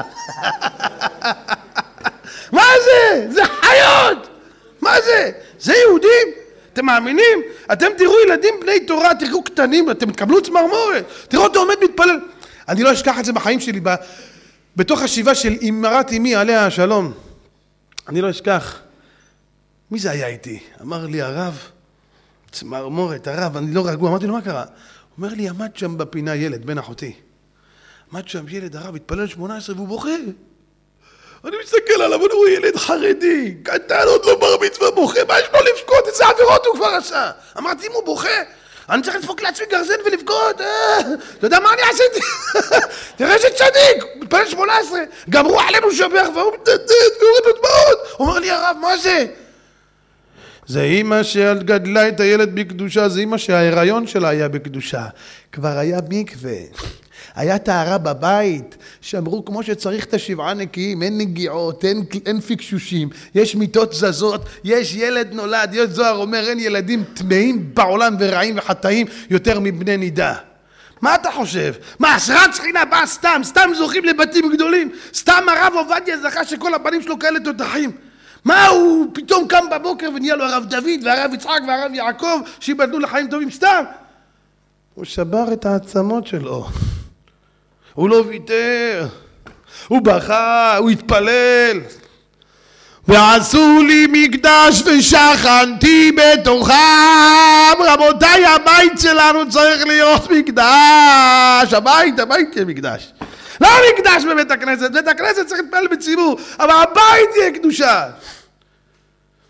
A: מה זה? זה חיות! מה זה? זה יהודים? אתם מאמינים? אתם תראו ילדים בני תורה, תראו קטנים, אתם תקבלו צמרמורת, תראו אתה עומד מתפלל. אני לא אשכח את זה בחיים שלי, בתוך השיבה של אמרת אמי עליה השלום. אני לא אשכח. מי זה היה איתי? אמר לי הרב, צמרמורת, הרב, אני לא רגוע. אמרתי לו, מה קרה? הוא אומר לי, עמד שם בפינה ילד, בן אחותי. עמד שם ילד, הרב, התפלל 18 והוא בוכה. אני מסתכל עליו, הוא ילד חרדי, קטן, עוד לא בר מצווה בוכה, מה יש לו לבכות? איזה עבירות הוא כבר עשה? אמרתי, אם הוא בוכה, אני צריך לדפוק לעצמי גרזן ולבכות. אתה יודע מה אני עשיתי? תראה שצדיק, מתפלל 18, גמרו עלינו שבח, והוא מתנדד, ויורד לדמעות. הוא אומר לי, הרב, מה זה? זה אמא שגדלה את הילד בקדושה, זה אמא שההיריון שלה היה בקדושה. כבר היה מקווה, היה טהרה בבית, שאמרו כמו שצריך את השבעה נקיים, אין נגיעות, אין פיקשושים, יש מיטות זזות, יש ילד נולד, יש זוהר אומר, אין ילדים טמאים בעולם ורעים וחטאים יותר מבני נידה. מה אתה חושב? מה, השראת שכינה באה סתם זוכים לבתים גדולים, סתם הרב עובדיה זכה שכל הבנים שלו כאלה תותחים. מה הוא פתאום קם בבוקר ונהיה לו הרב דוד והרב יצחק והרב יעקב שיבדלו לחיים טובים סתם? הוא שבר את העצמות שלו, הוא לא ויתר, הוא בכה, הוא התפלל. ועשו לי מקדש ושכנתי בתוכם. רבותיי, הבית שלנו צריך להיות מקדש, הבית יהיה מקדש. לא מקדש בבית הכנסת, בית הכנסת צריך להתפלל בציבור, אבל הבית יהיה קדושה.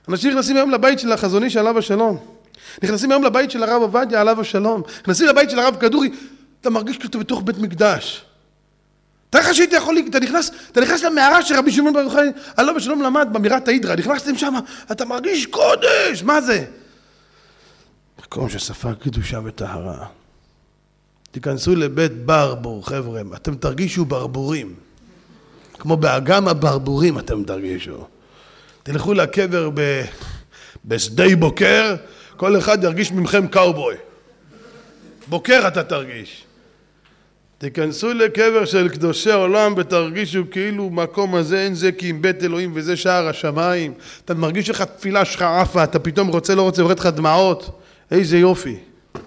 A: אנשים נכנסים היום לבית של החזון איש עליו השלום. נכנסים היום לבית של הרב עובדיה עליו השלום. נכנסים לבית של הרב כדורי, אתה מרגיש שאתה בתוך בית מקדש. תראה לך שהיית יכול, אתה נכנס למערה שרבי שמעון בר יוחאי עליו השלום למד במירת ההידרה, נכנסתם שם, אתה מרגיש קודש, מה זה? מקום שספג קדושה וטהרה. תיכנסו לבית ברבור, חבר'ה, אתם תרגישו ברבורים. כמו באגם הברבורים אתם תרגישו. תלכו לקבר בשדה בוקר, כל אחד ירגיש ממכם קאובוי. בוקר אתה תרגיש. תיכנסו לקבר של קדושי העולם ותרגישו כאילו מקום הזה אין זה כי עם בית אלוהים וזה שער השמיים. אתה מרגיש לך תפילה שלך עפה, אתה פתאום רוצה לא רוצה, יורד לך דמעות. איזה יופי.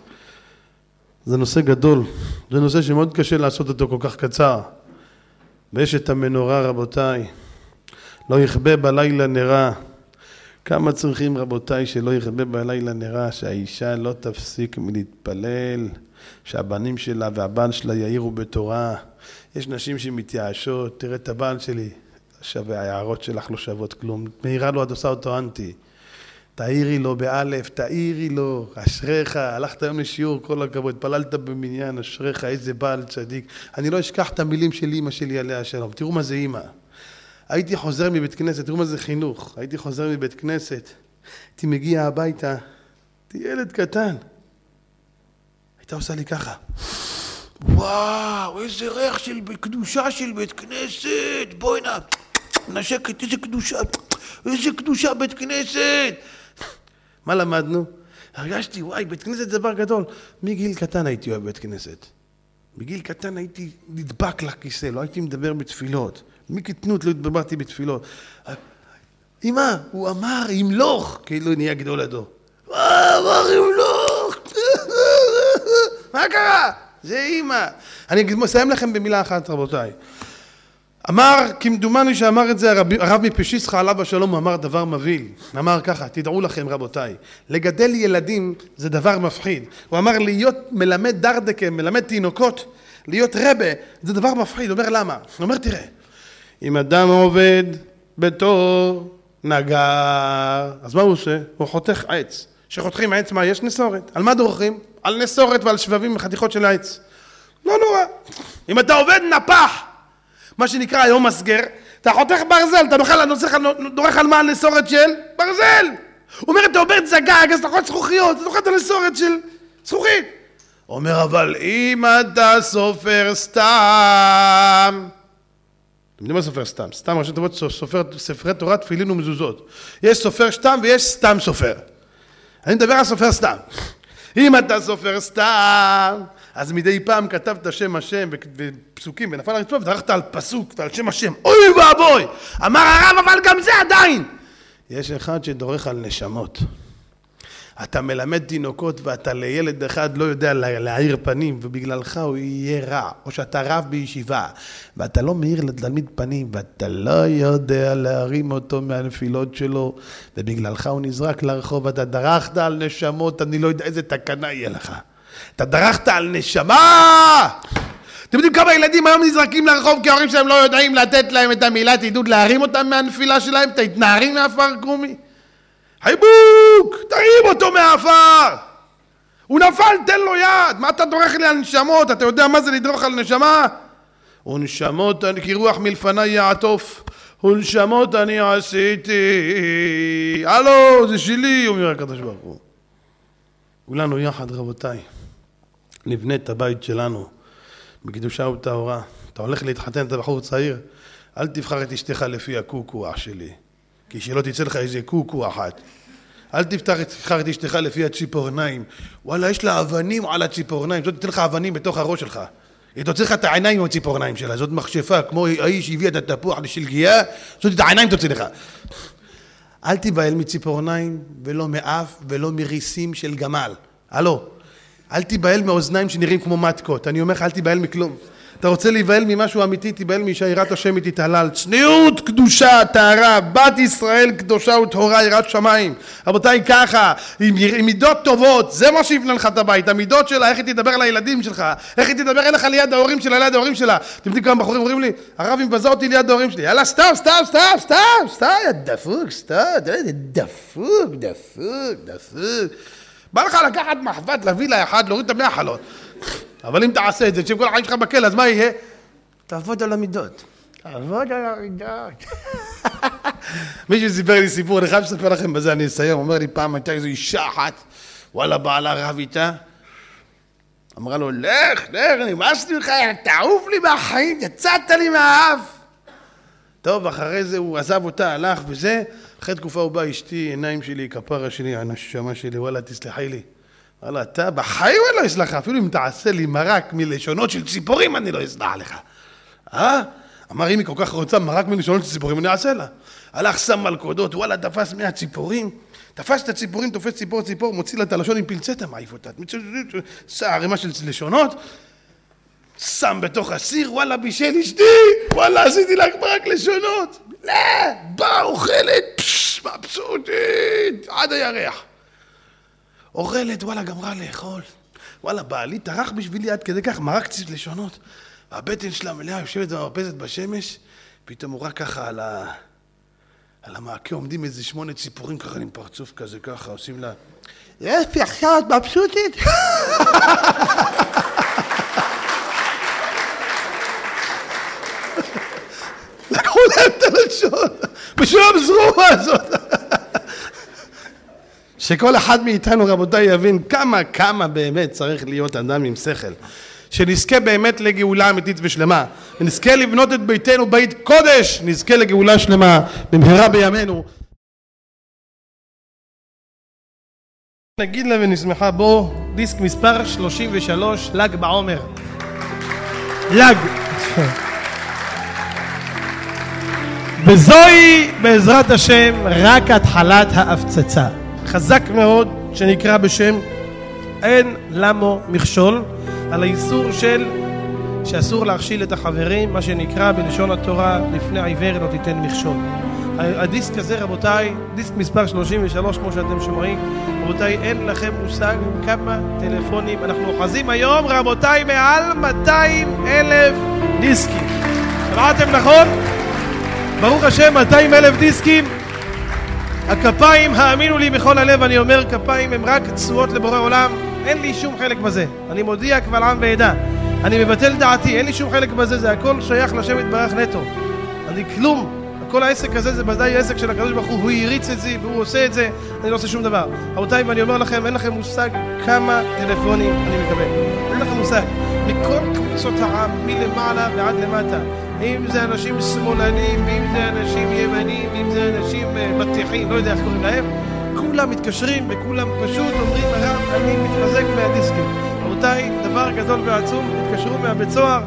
A: זה נושא גדול, זה נושא שמאוד קשה לעשות אותו כל כך קצר. ויש את המנורה רבותיי, לא יכבה בלילה נרה. כמה צריכים רבותיי שלא יכבה בלילה נרה, שהאישה לא תפסיק מלהתפלל, שהבנים שלה והבן שלה יאירו בתורה. יש נשים שמתייאשות, תראה את הבן שלי, שווה, ההערות שלך לא שוות כלום, מהירה לו עד עושה אותו אנטי. תאירי לו באלף, תאירי לו, אשריך, הלכת היום לשיעור, כל הכבוד, התפללת במניין, אשריך, איזה בעל צדיק. אני לא אשכח את המילים של אמא שלי עליה שלום, תראו מה זה אמא. הייתי חוזר מבית כנסת, תראו מה זה חינוך, הייתי חוזר מבית כנסת, הייתי מגיע הביתה, הייתי ילד קטן. הייתה עושה לי ככה, וואו, איזה ריח של קדושה של בית כנסת, בואי נשקת, איזה קדושה בית כנסת. מה למדנו? הרגשתי, וואי, בית כנסת זה דבר גדול. מגיל קטן הייתי אוהב בית כנסת. בגיל קטן הייתי נדבק לכיסא, לא הייתי מדבר בתפילות. מקטנות לא התברברתי בתפילות. אמא, הוא אמר, ימלוך, כאילו נהיה גדול הדור. אמר ימלוך. מה קרה? זה אמא. אני אסיים לכם במילה אחת, רבותיי. אמר, כמדומני שאמר את זה הרב מפשיסחה עליו השלום, הוא אמר דבר מבהיל. אמר ככה, תדעו לכם רבותיי, לגדל ילדים זה דבר מפחיד. הוא אמר להיות מלמד דרדקה, מלמד תינוקות, להיות רבה, זה דבר מפחיד. הוא אומר למה? הוא אומר תראה, אם אדם עובד בתור נגר, אז מה הוא עושה? הוא חותך עץ. שחותכים עץ מה? יש נסורת. על מה דורכים? על נסורת ועל שבבים וחתיכות של העץ. לא נורא. אם אתה עובד נפח, מה שנקרא היום מסגר, אתה חותך ברזל, אתה דורך על מה הנסורת של ברזל. הוא אומר, אתה עובד זגג, אז אתה חותך זכוכיות, אתה דורך על הנסורת של זכוכית. הוא אומר, אבל אם אתה סופר סתם, אתם יודעים מה סופר סתם? סתם ראשי תיבות סופר ספרי תורה, תפילין ומזוזות. יש סופר סתם ויש סתם סופר. אני מדבר על סופר סתם. אם אתה סופר סתם, אז מדי פעם כתבת שם השם בפסוקים ונפל הרצפה ודרכת על פסוק ועל שם השם. אוי ואבוי! אמר הרב, אבל גם זה עדיין. יש אחד שדורך על נשמות. אתה מלמד תינוקות ואתה לילד אחד לא יודע להאיר פנים ובגללך הוא יהיה רע. או שאתה רב בישיבה ואתה לא מאיר לתלמיד פנים ואתה לא יודע להרים אותו מהנפילות שלו ובגללך הוא נזרק לרחוב. אתה דרכת על נשמות, אני לא יודע איזה תקנה יהיה לך. אתה דרכת על נשמה! אתם יודעים כמה ילדים היום נזרקים לרחוב כי ההורים שלהם לא יודעים לתת להם את המילת עידוד להרים אותם מהנפילה שלהם, את ההתנערים מהעפר קרומי. חיבוק! תרים אותו מהעפר! הוא נפל, תן לו יד! מה אתה דורך לי על נשמות? אתה יודע מה זה לדרוך על נשמה? ונשמות כי רוח מלפני יעטוף, ונשמות אני עשיתי. הלו, זה שלי, אומר הקדוש ברוך הוא. כולנו יחד רבותיי, נבנה את הבית שלנו בקדושה ובטהרה. אתה הולך להתחתן, אתה בחור צעיר, אל תבחר את אשתך לפי הקוקוע שלי, כי שלא תצא לך איזה קוקו אחת. אל תבחר את אשתך לפי הציפורניים. וואלה, יש לה אבנים על הציפורניים, זאת תתן לך אבנים בתוך הראש שלך. היא תוצא לך את העיניים עם הציפורניים שלה, זאת מכשפה, כמו האיש שהביא את התפוח לשלגיה, זאת את העיניים תוצא לך. אל תיבהל מציפורניים ולא מאף ולא מריסים של גמל. הלו, אל תיבהל מאוזניים שנראים כמו מתקות. אני אומר לך, אל תיבהל מכלום. אתה רוצה להיבהל ממשהו אמיתי, תיבהל משיירת השם תתהלל. צניעות, קדושה, טהרה, בת ישראל קדושה וטהורה, יראת שמיים. רבותיי, ככה, עם מידות טובות, זה מה שיבנה לך את הבית. המידות שלה, איך היא תדבר לילדים שלך, איך היא תדבר אליך ליד ההורים שלה, ליד ההורים שלה. אתם יודעים כמה בחורים אומרים לי, הרב מבזה אותי ליד ההורים שלי. יאללה, סתם, דפוק. בא לך לקחת מחבת, להביא לה אחד, להוריד את 100 חלות. אבל אם תעשה את זה, כשכל החיים שלך בכלא, אז מה יהיה? תעבוד על המידות. מישהו סיפר לי סיפור, אני חייב לספר לכם בזה, אני אסיים. אומר לי פעם, הייתה איזו אישה אחת, וואלה, בעלה רב איתה. אמרה לו, לך, נמאס לי לך, תעוף לי מהחיים, יצאת לי מהאף. טוב, אחרי זה הוא עזב אותה, הלך וזה. אחרי תקופה הוא בא, אשתי, עיניים שלי, כפרה שלי, הנשמה שלי, וואלה, תסלחי לי. וואלה, אתה בחיים אני לא אסלח, אפילו אם תעשה לי מרק מלשונות של ציפורים, אני לא אסלח לך. אמר, אם היא כל כך רוצה מרק מלשונות של ציפורים, אני אעשה לה. הלך שם מלכודות, וואלה, תפס 100 ציפורים, תפס את הציפורים, תופס ציפור, מוציא לה את הלשון עם פלצטה, מעיף אותה. ערימה של לשונות, שם בתוך הסיר, וואלה, בישל אשתי, וואלה, עשיתי לך מרק לשונות. לא, באה אוכלת, מבסוטית, עד הירח. אוכלת, וואלה, גמרה לאכול. וואלה, בעלי טרח בשבילי עד כדי כך, מרק קצת לשונות. והבטן שלה מלאה, יושבת ומרפזת בשמש, פתאום הוא רק ככה על המעקה עומדים איזה 8 ציפורים ככה עם פרצוף כזה ככה, עושים לה, יפי, עכשיו את מבסוטית? לקחו להם את הלשון, בשביל המזרוע הזאת. שכל אחד מאיתנו, רבותיי, יבין כמה באמת צריך להיות אדם עם שכל. שנזכה באמת לגאולה אמיתית ושלמה. ונזכה לבנות את ביתנו בית קודש, נזכה לגאולה שלמה במהרה בימינו. נגיד לה ונשמחה בו, דיסק מספר 33, ל"ג בעומר. ל"ג. וזוהי בעזרת השם רק התחלת ההפצצה. חזק מאוד שנקרא בשם אין למו מכשול, על האיסור שאסור להכשיל את החברים, מה שנקרא בלשון התורה, לפני העיוור לא תיתן מכשול. הדיסק הזה, רבותיי, דיסק מספר 33, כמו שאתם שומעים, רבותיי, אין לכם מושג כמה טלפונים אנחנו אוחזים היום, רבותיי, מעל 200,000 דיסקים. שמעתם נכון? ברוך השם, 200,000 דיסקים. הכפיים, האמינו לי בכל הלב, אני אומר, כפיים הם רק צועות לבורא עולם, אין לי שום חלק בזה. אני מודיע קבל עם ועדה, אני מבטל דעתי, אין לי שום חלק בזה, זה הכל שייך לשם יתברך נטו. אני כלום, כל העסק הזה זה ודאי העסק של הקדוש ברוך הוא הריץ את זה והוא עושה את זה, אני לא עושה שום דבר. רבותיי, ואני אומר לכם, אין לכם מושג כמה טלפונים אני מקבל. אין לכם מושג. מכל קבוצות העם, מלמעלה ועד למטה. אם זה אנשים שמאלנים, ואם זה אנשים ימנים, ואם זה אנשים בטיחים, לא יודע איך קוראים להם, כולם מתקשרים וכולם פשוט אומרים, הרב, אני מתחזק מהדיסקים. רבותיי, דבר גדול ועצום, התקשרו מהבית סוהר.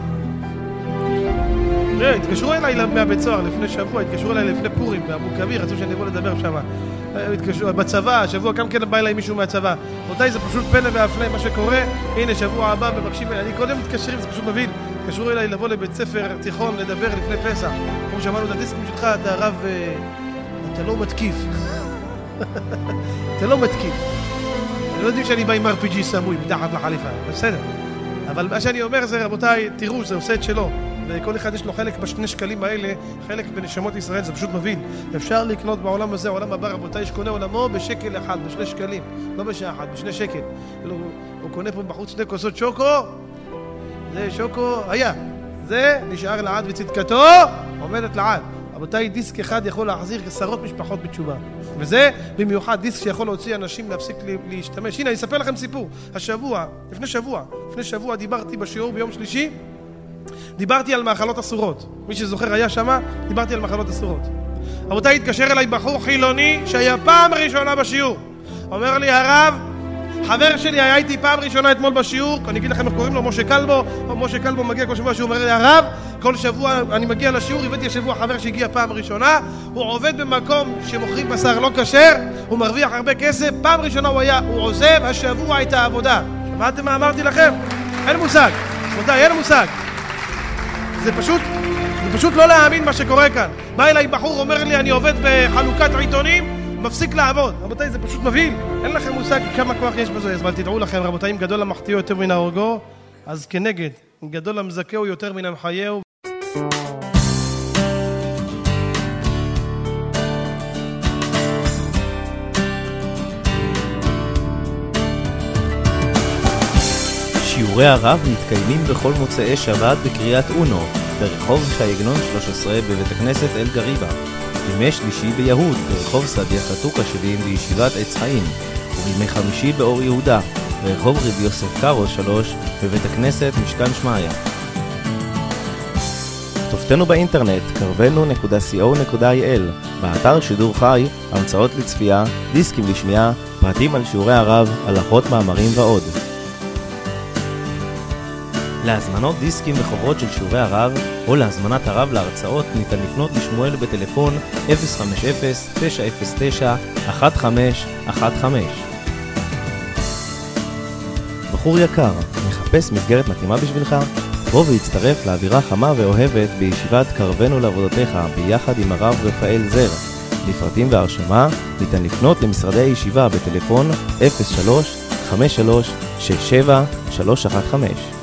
A: התקשרו אליי מהבית סוהר לפני שבוע, התקשרו אליי לפני פורים, באבו כביר, רצו שאני אבוא לדבר שם. התקשרו, בצבא, שבוע גם כן בא אליי מישהו מהצבא. רבותיי, זה פשוט פלא והפלא מה שקורה. הנה, שבוע הבא מבקשים, אני קודם מתקשרים, זה פשוט מבין. התקשרו אליי לבוא לבית ספר תיכון, לדבר לפני פסח. כמו שמענו את הדיסקים שלך, אתה הרב, אתה לא מתקיף. אתה לא מתקיף. אני לא יודעים שאני בא עם RPG סמוי, מתחת לחליפה, בסדר. אבל מה שאני אומר זה, רבותיי, תראו, זה עושה את שלו. וכל אחד יש לו חלק בשני שקלים האלה, חלק בנשמות ישראל, זה פשוט מבין. אפשר לקנות בעולם הזה, העולם הבא, רבותיי, שקונה עולמו בשקל אחד, בשני שקלים, לא בשעה אחת, בשני שקל. הוא קונה פה בחוץ 2 כוסות שוקו, זה שוקו היה. זה נשאר לעד וצדקתו עומדת לעד. רבותיי, דיסק אחד יכול להחזיר 10 משפחות בתשובה. וזה במיוחד דיסק שיכול להוציא אנשים להפסיק להשתמש. הנה, אני אספר לכם סיפור. לפני שבוע דיברתי בשיעור ביום שלישי, דיברתי על מאכלות אסורות. מי שזוכר היה שמה, דיברתי על מאכלות אסורות. רבותיי, התקשר אליי בחור חילוני שהיה פעם ראשונה בשיעור. אומר לי, הרב, חבר שלי היה איתי פעם ראשונה אתמול בשיעור, אני אגיד לכם איך קוראים לו, משה קלבו. משה קלבו מגיע כל שבוע, שהוא אומר לי, הרב, כל שבוע אני מגיע לשיעור, הבאתי השבוע חבר שהגיע פעם ראשונה, הוא עובד במקום שמוכרים בשר לא כשר, הוא מרוויח הרבה כסף, פעם ראשונה הוא עוזב השבוע את העבודה. שמעתם מה אמרתי לכם? אין מושג, רבותיי, אין מושג. זה פשוט לא להאמין מה שקורה כאן. בא אליי בחור, אומר לי, אני עובד בחלוקת עיתונים, מפסיק לעבוד. רבותיי, זה פשוט מבהיל. אין לכם מושג כמה כוח יש בזה. אבל תדעו לכם, רבותיי, אם גדול המחטיאו יותר מן ההורגו, אז כנגד, אם גדול המזכהו יותר מן המחייהו.
B: שיעורי הרב מתקיימים בכל מוצאי שבת בקריית אונו, ברחוב שייגנון 13 בבית הכנסת אל גריבה, בימי שלישי ביהוד ברחוב סדיה חתוקה 70 בישיבת עץ חיים, ובימי חמישי באור יהודה ברחוב רבי יוסף קארוס 3 בבית הכנסת משכן שמעיה. כתובתנו באינטרנט karvenu.co.il, באתר שידור חי, המצאות לצפייה, דיסקים לשמיעה, פרטים על שיעורי הרב, הלכות, מאמרים ועוד. להזמנות דיסקים וחוברות של שיעורי הרב או להזמנת הרב להרצאות ניתן לפנות לשמואל בטלפון 050-909-1515. בחור יקר, מחפש מסגרת מתאימה בשבילך? בוא והצטרף לאווירה חמה ואוהבת בישיבת קרבנו לעבודתך ביחד עם הרב רפאל זר. לפרטים והרשמה ניתן לפנות למשרדי הישיבה בטלפון 03-53-67-315.